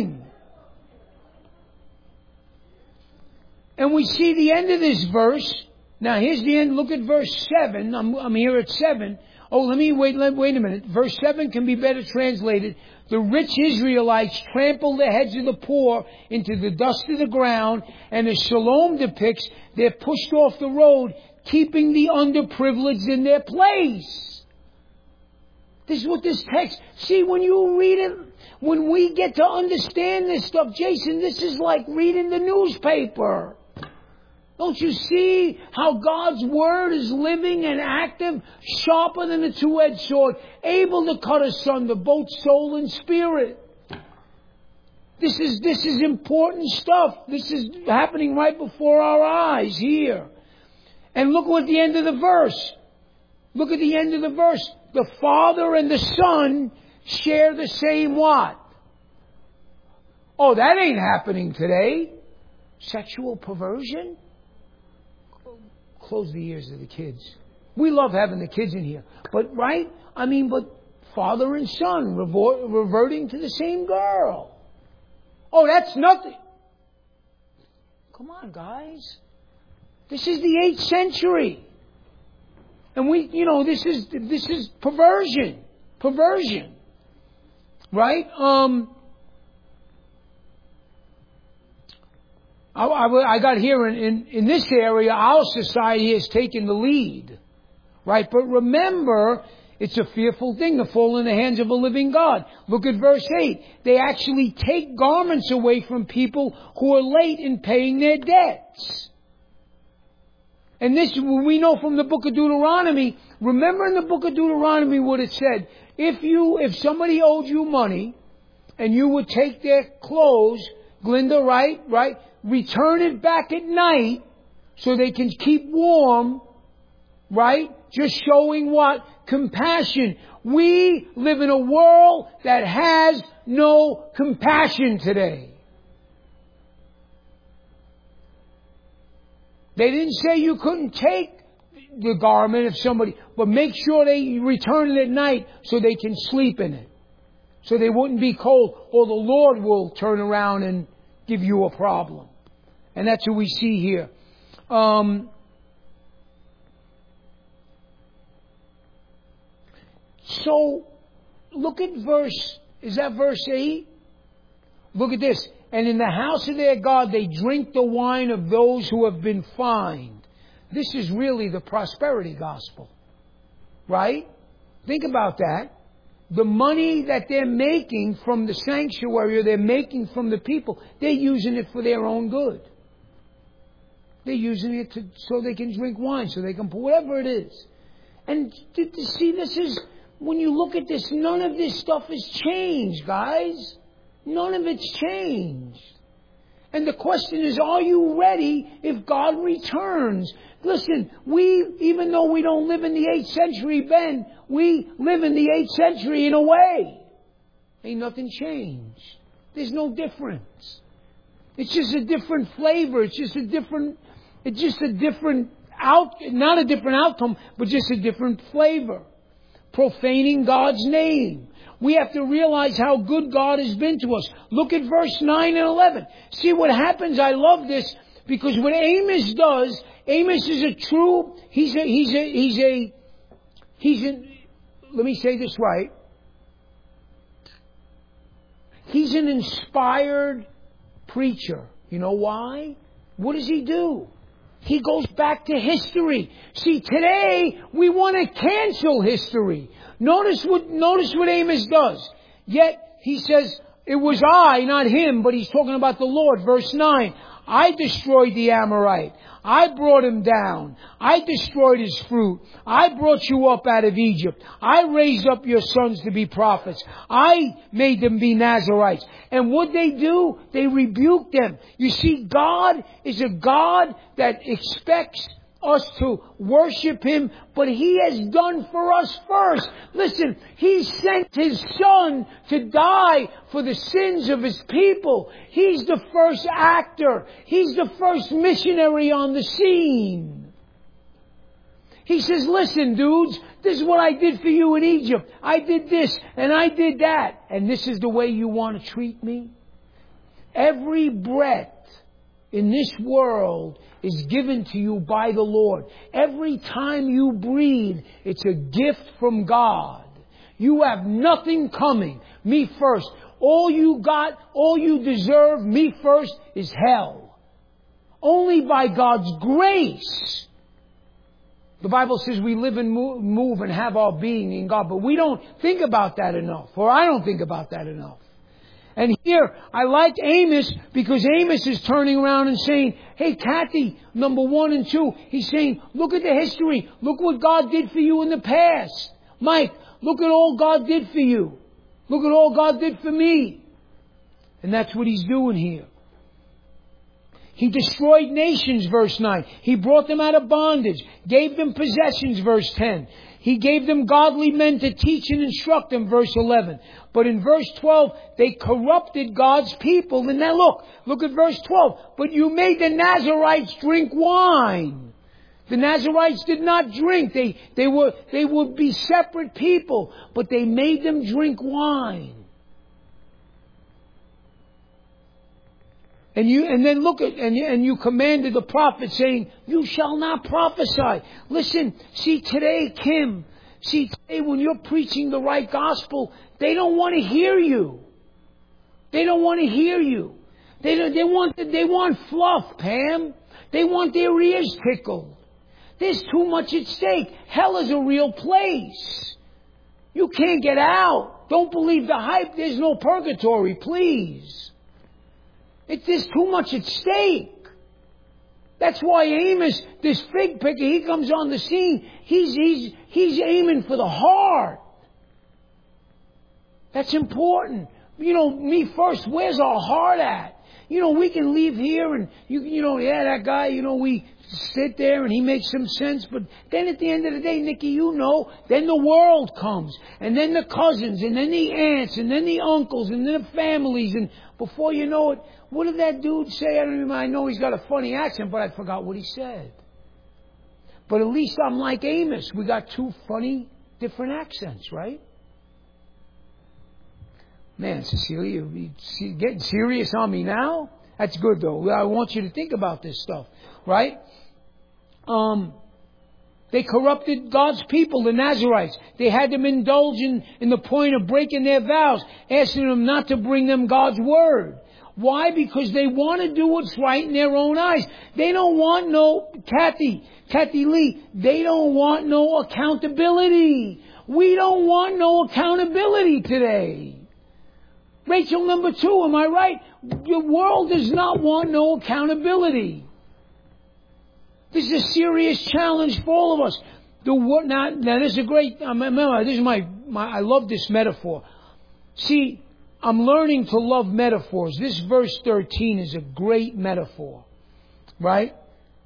And we see the end of this verse. Now here's the end. Look at verse seven. I'm, I'm here at seven. Oh, let me wait, let, wait a minute. Verse seven can be better translated. The rich Israelites trample the heads of the poor into the dust of the ground, and as Shalom depicts, they're pushed off the road, keeping the underprivileged in their place. This is what this text, see, when you read it, when we get to understand this stuff, Jason, this is like reading the newspaper. Don't you see how God's Word is living and active, sharper than a two-edged sword, able to cut asunder both soul and spirit? This is, this is important stuff. This is happening right before our eyes here. And look at the end of the verse. Look at the end of the verse. The Father and the Son share the same what? Oh, that ain't happening today. Sexual perversion? Close the ears of the kids. We love having the kids in here. But, right? I mean, but father and son revor- reverting to the same girl. Oh, that's nothing. Come on, guys. This is the eighth century. And we, you know, this is, this is perversion. Perversion. Right? Um, I, I, I got here in, in, in this area, our society has taken the lead. Right? But remember, it's a fearful thing to fall in the hands of a living God. Look at verse eight. They actually take garments away from people who are late in paying their debts. And this we know from the book of Deuteronomy. Remember in the book of Deuteronomy what it said. If you, if somebody owed you money and you would take their clothes, Glinda, right, right, return it back at night so they can keep warm, right? Just showing what? Compassion. We live in a world that has no compassion today. They didn't say you couldn't take the garment of somebody, but make sure they return it at night so they can sleep in it. So they wouldn't be cold, or the Lord will turn around and give you a problem. And that's what we see here. Um, so, look at verse, is that verse eight? Look at this. And in the house of their God, they drink the wine of those who have been fined. This is really the prosperity gospel. Right? Think about that. The money that they're making from the sanctuary, or they're making from the people, they're using it for their own good. They're using it to, so they can drink wine, so they can put whatever it is. And to, to see, this is, when you look at this, none of this stuff has changed, guys. None of it's changed. And the question is, are you ready if God returns? Listen, we, even though we don't live in the eighth century, Ben, we live in the eighth century in a way. Ain't nothing changed. There's no difference. It's just a different flavor. It's just a different, it's just a different out, not a different outcome, but just a different flavor. Profaning God's name. We have to realize how good God has been to us. Look at verse nine and eleven. See what happens. I love this because what Amos does, Amos is a true, he's a, he's a, he's a, he's a, let me say this right. He's an inspired preacher. You know why? What does he do? He goes back to history. See, today we want to cancel history. Notice what, notice what Amos does. Yet he says, it was I, not him, but he's talking about the Lord. Verse nine. I destroyed the Amorite. I brought him down. I destroyed his fruit. I brought you up out of Egypt. I raised up your sons to be prophets. I made them be Nazarites. And what they do, they rebuke them. You see, God is a God that expects us to worship Him, but He has done for us first. Listen, He sent His Son to die for the sins of His people. He's the first actor. He's the first missionary on the scene. He says, listen, dudes, this is what I did for you in Egypt. I did this and I did that. And this is the way you want to treat me? Every breath in this world is given to you by the Lord. Every time you breathe, it's a gift from God. You have nothing coming. Me first. All you got, all you deserve, me first, is hell. Only by God's grace. The Bible says we live and move and have our being in God. But we don't think about that enough. Or I don't think about that enough. And here, I like Amos because Amos is turning around and saying, hey, Kathy, number one and two, he's saying, look at the history. Look what God did for you in the past. Mike, look at all God did for you. Look at all God did for me. And that's what he's doing here. He destroyed nations, verse nine. He brought them out of bondage, gave them possessions, verse ten. He gave them godly men to teach and instruct them, verse eleven. But in verse twelve, they corrupted God's people. And now look, look at verse twelve. But you made the Nazarites drink wine. The Nazarites did not drink. They, they were, they would be separate people, but they made them drink wine. And you, and then look at, and, and you commanded the prophet saying, you shall not prophesy. Listen, see today, Kim, see today when you're preaching the right gospel, they don't want to hear you. They don't want to hear you. They don't, they want, they want fluff, Pam. They want their ears tickled. There's too much at stake. Hell is a real place. You can't get out. Don't believe the hype. There's no purgatory, please. It, there's too much at stake. That's why Amos, this fig picker, he comes on the scene. He's, he's, he's aiming for the heart. That's important. You know, me first, where's our heart at? You know, we can leave here and, you, you know, yeah, that guy, you know, we sit there and he makes some sense. But then at the end of the day, Nikki, you know, then the world comes. And then the cousins, and then the aunts, and then the uncles, and then the families. And before you know it, what did that dude say? I don't even, I know he's got a funny accent, but I forgot what he said. But at least I'm like Amos. We got two funny, different accents, right? Man, Cecilia, you getting serious on me now? That's good, though. I want you to think about this stuff, right? Um, they corrupted God's people, the Nazarites. They had them indulge in, in the point of breaking their vows, asking them not to bring them God's word. Why? Because they want to do what's right in their own eyes. They don't want no, Kathy, Kathy Lee, they don't want no accountability. We don't want no accountability today. Rachel, number two, am I right? The world does not want no accountability. This is a serious challenge for all of us. The now, now this is a great, I remember, this is my, my, I love this metaphor. See, I'm learning to love metaphors. This verse thirteen is a great metaphor. Right?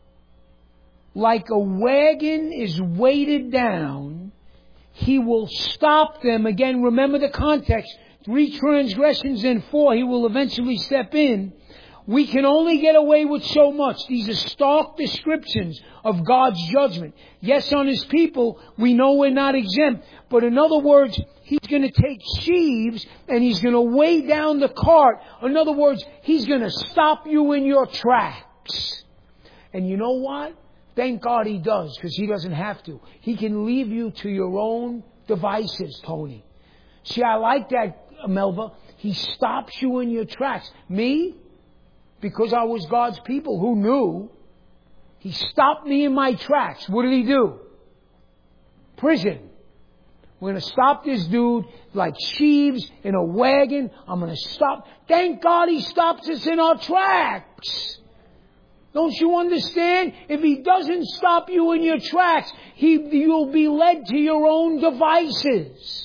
Like a wagon is weighted down, he will stop them. Again, remember the context. Three transgressions and four, he will eventually step in. We can only get away with so much. These are stark descriptions of God's judgment. Yes, on His people, we know we're not exempt. But in other words, He's going to take sheaves and He's going to weigh down the cart. In other words, He's going to stop you in your tracks. And you know what? Thank God He does, because He doesn't have to. He can leave you to your own devices, Tony. See, I like that, Melva. He stops you in your tracks. Me? Because I was God's people who knew. He stopped me in my tracks. What did He do? Prison. We're going to stop this dude like sheaves in a wagon. I'm going to stop. Thank God He stops us in our tracks. Don't you understand? If He doesn't stop you in your tracks, he, you'll be led to your own devices.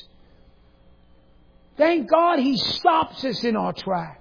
Thank God He stops us in our tracks.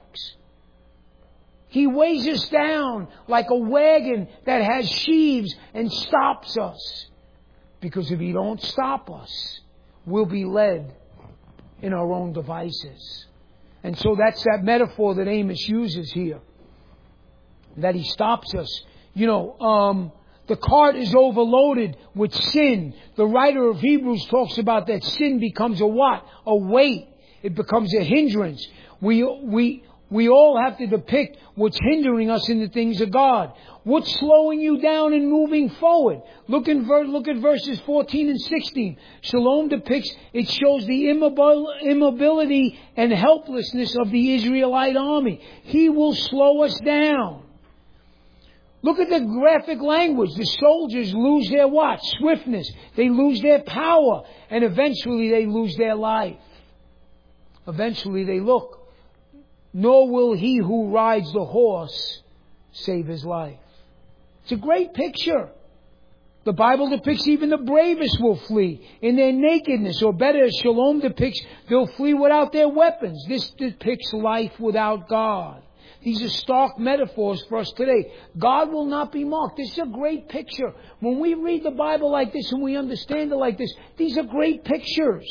He weighs us down like a wagon that has sheaves and stops us. Because if He don't stop us, we'll be led in our own devices. And so that's that metaphor that Amos uses here. That He stops us. You know, um, the cart is overloaded with sin. The writer of Hebrews talks about that sin becomes a what? A weight. It becomes a hindrance. We, we, We all have to depict what's hindering us in the things of God. What's slowing you down and moving forward? Look in ver- look at verses fourteen and sixteen. Shalom depicts, it shows the immobil- immobility and helplessness of the Israelite army. He will slow us down. Look at the graphic language. The soldiers lose their what? Swiftness. They lose their power. And eventually they lose their life. Eventually they look. Nor will he who rides the horse save his life. It's a great picture. The Bible depicts even the bravest will flee in their nakedness. Or better, Shalom depicts they'll flee without their weapons. This depicts life without God. These are stark metaphors for us today. God will not be mocked. This is a great picture. When we read the Bible like this and we understand it like this, these are great pictures.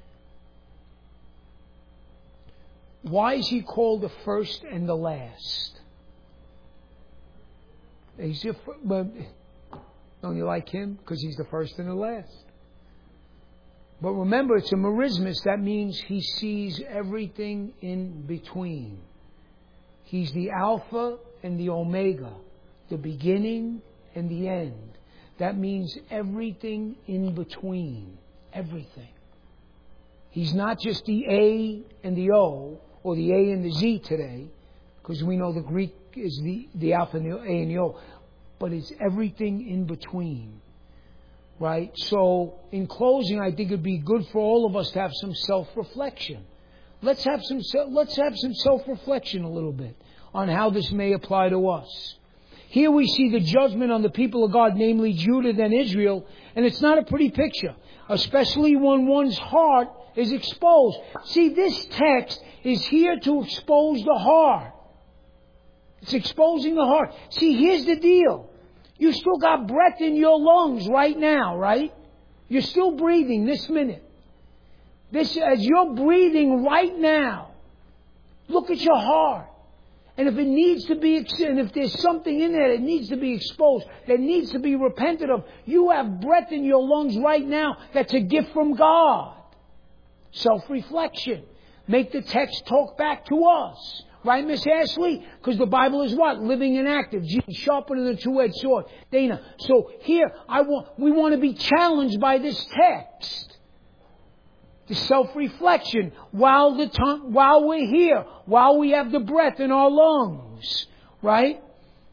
Why is he called the first and the last? He's your, but don't you like him? Because he's the first and the last. But remember, it's a merismus. That means he sees everything in between. He's the Alpha and the Omega, the beginning and the end. That means everything in between. Everything. He's not just the A and the O, or the A and the Z today, because we know the Greek is the, the Alpha and the A and the O, but it's everything in between. Right? So, in closing, I think it'd be good for all of us to have some self-reflection. Let's have some let's have some self-reflection a little bit on how this may apply to us. Here we see the judgment on the people of God, namely Judah and Israel, and it's not a pretty picture, especially when one's heart is exposed. See, this text is here to expose the heart. It's exposing the heart. See, here's the deal. You still got breath in your lungs right now, right? You're still breathing this minute. This, as you're breathing right now, look at your heart. And if it needs to be, and if there's something in there that needs to be exposed, that needs to be repented of, you have breath in your lungs right now that's a gift from God. Self-reflection. Make the text talk back to us. Right, Miss Ashley? Because the Bible is what? Living and active. Jesus, sharper than a two-edged sword. Dana. So here, I want, we want to be challenged by this text. The self-reflection while the tongue, while we're here, while we have the breath in our lungs. Right?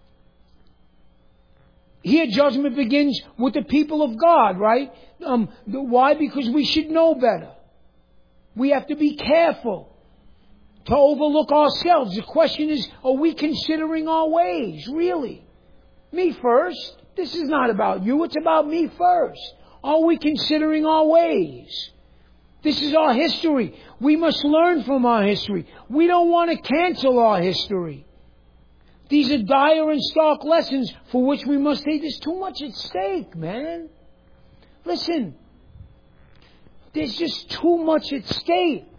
Here, judgment begins with the people of God, right? Um, why? Because we should know better. We have to be careful to overlook ourselves. The question is, are we considering our ways? Really? Me first. This is not about you. It's about me first. Are we considering our ways? This is our history. We must learn from our history. We don't want to cancel our history. These are dire and stark lessons for which we must take. There's too much at stake, man. Listen. There's just too much at stake.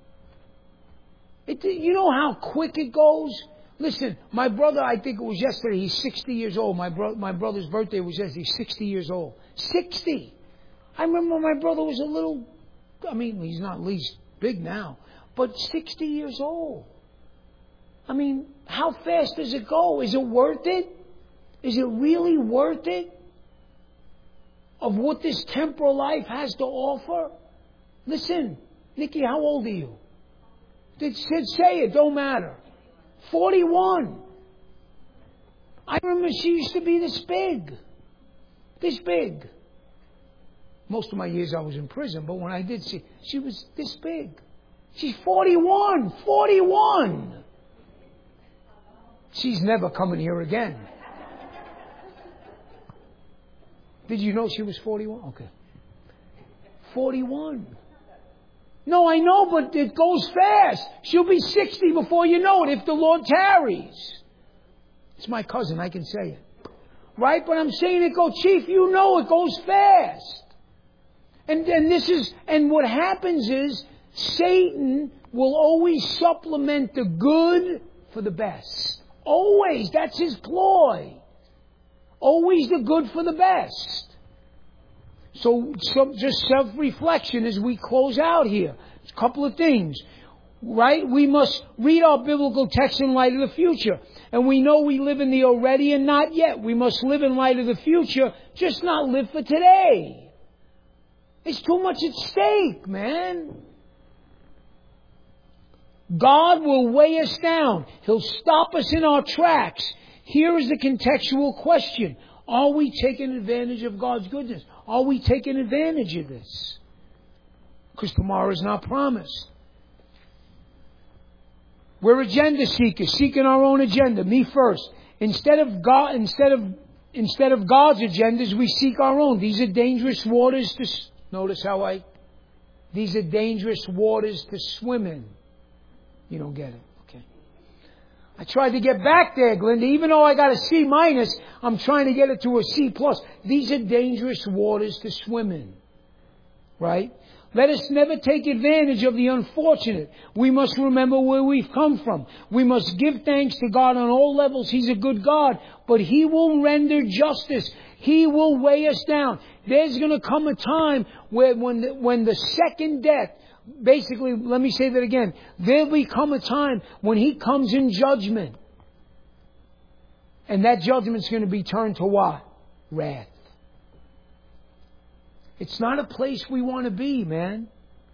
It, you know how quick it goes? Listen, my brother, I think it was yesterday, he's sixty years old. My, bro- my brother's birthday was yesterday. He's sixty years old. sixty! I remember my brother was a little, I mean, he's not least big now, but sixty years old. I mean, how fast does it go? Is it worth it? Is it really worth it? Of what this temporal life has to offer? Listen, Nikki, how old are you? Say it, don't matter. forty-one. I remember she used to be this big. This big. Most of my years I was in prison, but when I did see, she was this big. She's forty-one. forty-one. She's never coming here again. Did you know she was forty-one? Okay. forty-one. No, I know, but it goes fast. She'll be sixty before you know it if the Lord tarries. It's my cousin, I can say it. Right? But I'm saying it goes, Chief, you know it goes fast. And, and this is, and what happens is, Satan will always supplement the good for the best. Always. That's his ploy. Always the good for the best. So, so just self-reflection as we close out here. A couple of things. Right? We must read our biblical text in light of the future. And we know we live in the already and not yet. We must live in light of the future, just not live for today. It's too much at stake, man. God will weigh us down. He'll stop us in our tracks. Here is the contextual question. Are we taking advantage of God's goodness? Are we taking advantage of this? Because tomorrow is not promised. We're agenda seekers, seeking our own agenda. Me first. Instead of God, instead of instead of God's agendas, we seek our own. These are dangerous waters to. Notice how I. These are dangerous waters to swim in. You don't get it, okay? I tried to get back there, Glenda. Even though I got a C minus, I'm trying to get it to a C plus. These are dangerous waters to swim in, right? Let us never take advantage of the unfortunate. We must remember where we've come from. We must give thanks to God on all levels. He's a good God, but He will render justice. He will weigh us down. There's going to come a time where when the, when the second death, basically, let me say that again. There'll become a time when He comes in judgment. And that judgment's going to be turned to what? Wrath. It's not a place we want to be, man.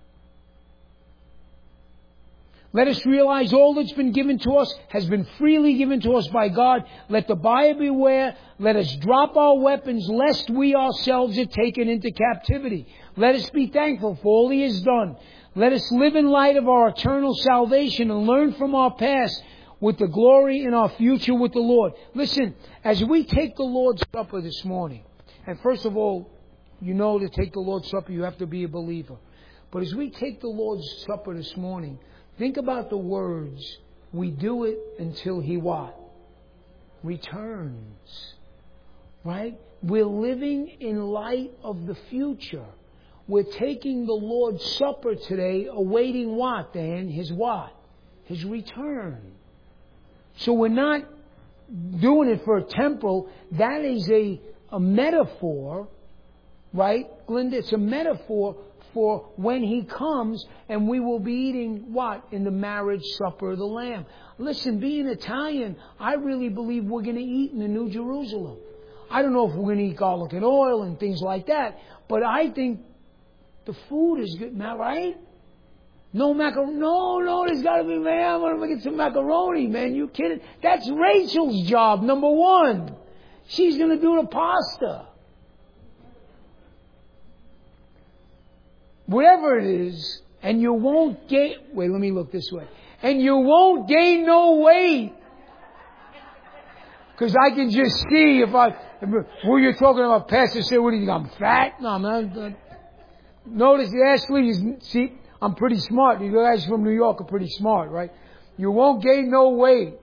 Let us realize all that's been given to us has been freely given to us by God. Let the buyer beware. Let us drop our weapons lest we ourselves are taken into captivity. Let us be thankful for all He has done. Let us live in light of our eternal salvation and learn from our past with the glory in our future with the Lord. Listen, as we take the Lord's Supper this morning, and first of all, you know to take the Lord's Supper you have to be a believer. But as we take the Lord's Supper this morning, think about the words, we do it until He what? Returns. Right? We're living in light of the future. We're taking the Lord's Supper today, awaiting what, Dan? His what? His return. So we're not doing it for a temporal. That is a, a metaphor, right, Glenda? It's a metaphor for when He comes and we will be eating what? In the marriage supper of the Lamb. Listen, being Italian, I really believe we're going to eat in the New Jerusalem. I don't know if we're going to eat garlic and oil and things like that, but I think the food is good, right? No macaroni. No, no, there's got to be, man, I'm going to get some macaroni, man. You kidding? That's Rachel's job, number one. She's going to do the pasta. Whatever it is, and you won't gain... Wait, let me look this way. And you won't gain no weight. Because I can just see if I... Were you talking about Pastor said, what do you think, I'm fat? No, I'm not... Notice, Ashley, you see, I'm pretty smart. You guys from New York are pretty smart, right? You won't gain no weight.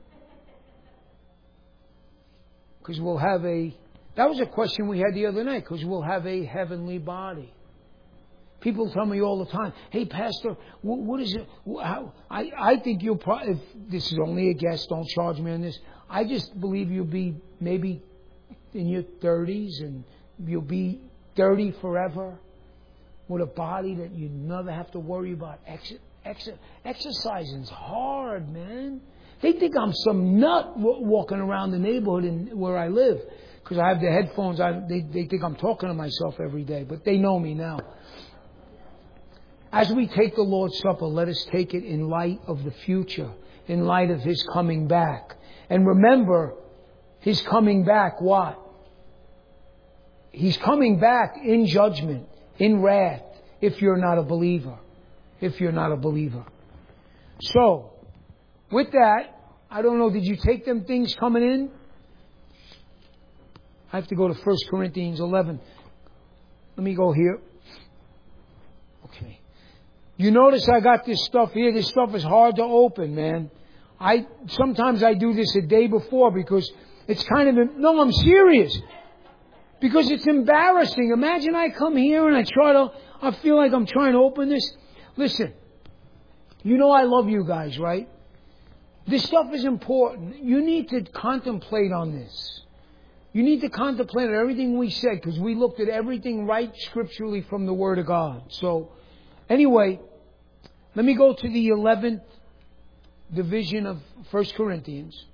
Because we'll have a... That was a question we had the other night. Because we'll have a heavenly body. People tell me all the time, hey, Pastor, what, what is it? How, I, I think you'll probably, if this is only a guess, don't charge me on this. I just believe you'll be maybe in your thirties and you'll be thirty forever with a body that you never have to worry about. Ex, ex, exercising's hard, man. They think I'm some nut w- walking around the neighborhood in, where I live because I have the headphones. I, they, they think I'm talking to myself every day, but they know me now. As we take the Lord's Supper, let us take it in light of the future, in light of His coming back. And remember, His coming back, what? He's coming back in judgment, in wrath, if you're not a believer. If you're not a believer. So, with that, I don't know, did you take them things coming in? I have to go to First Corinthians eleven. Let me go here. Okay. You notice I got this stuff here. This stuff is hard to open, man. I sometimes I do this a day before because it's kind of... No, I'm serious. Because it's embarrassing. Imagine I come here and I try to... I feel like I'm trying to open this. Listen, you know I love you guys, right? This stuff is important. You need to contemplate on this. You need to contemplate on everything we said because we looked at everything right scripturally from the Word of God. So... Anyway, Let me go to the eleventh division of First Corinthians.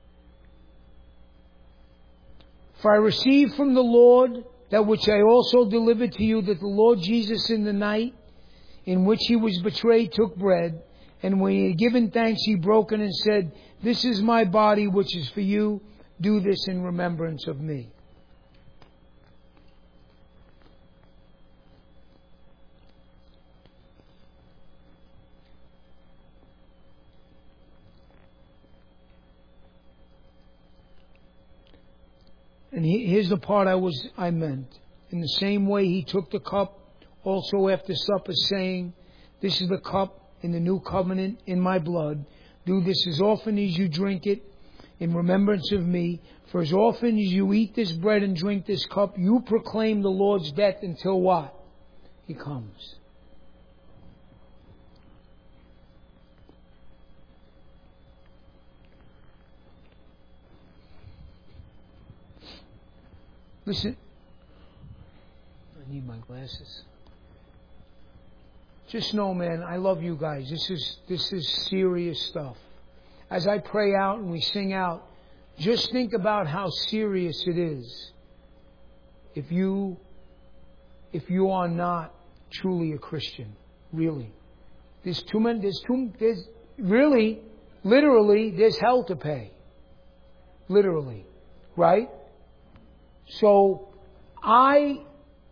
For I received from the Lord that which I also delivered to you, that the Lord Jesus in the night in which He was betrayed took bread, and when He had given thanks, He broke it and said, This is my body which is for you. Do this in remembrance of me. And here's the part I was I meant. In the same way He took the cup also after supper, saying, This is the cup in the new covenant in my blood. Do this as often as you drink it in remembrance of me. For as often as you eat this bread and drink this cup, you proclaim the Lord's death until what? He comes. Listen, I need my glasses. Just know, man, I love you guys. This is this is serious stuff. As I pray out and we sing out, just think about how serious it is. If you if you are not truly a Christian, really, there's too many. There's too. There's really, literally, there's hell to pay. Literally, right? So, I,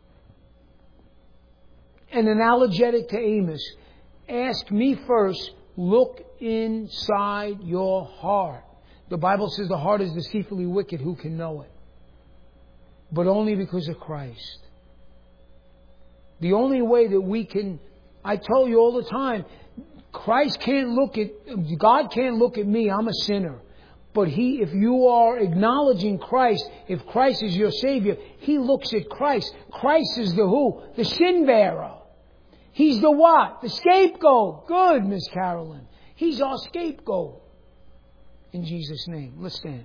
an analogetic to Amos, ask me first, look inside your heart. The Bible says the heart is deceitfully wicked, who can know it? But only because of Christ. The only way that we can, I tell you all the time, Christ can't look at, God can't look at me, I'm a sinner. But He, if you are acknowledging Christ, if Christ is your Savior, He looks at Christ. Christ is the who? The sin bearer. He's the what? The scapegoat. Good, Miss Carolyn. He's our scapegoat. In Jesus' name. Let's stand.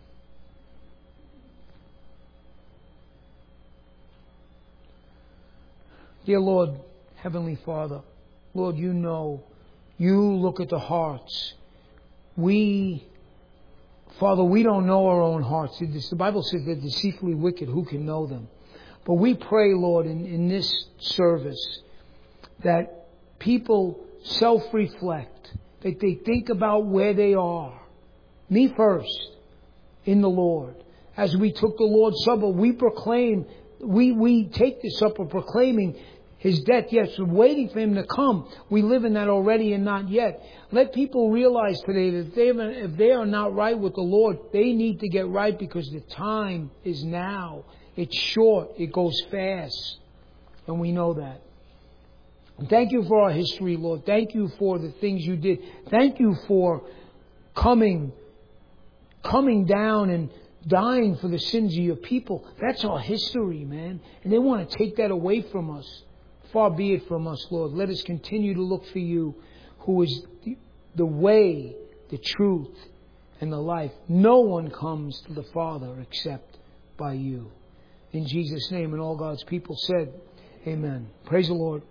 Dear Lord, Heavenly Father, Lord, you know, you look at the hearts. We... Father, we don't know our own hearts. The Bible says they're deceitfully wicked. Who can know them? But we pray, Lord, in, in this service, that people self-reflect, that they think about where they are. Me first, in the Lord. As we took the Lord's Supper, we proclaim, we, we take the supper proclaiming His death, yes, we're waiting for Him to come. We live in that already and not yet. Let people realize today that if they, if they are not right with the Lord, they need to get right because the time is now. It's short. It goes fast. And we know that. And thank you for our history, Lord. Thank you for the things you did. Thank you for coming, coming down and dying for the sins of your people. That's our history, man. And they want to take that away from us. Far be it from us, Lord. Let us continue to look for you, who is the, the way, the truth, and the life. No one comes to the Father except by you. In Jesus' name, and all God's people said, Amen. Praise the Lord.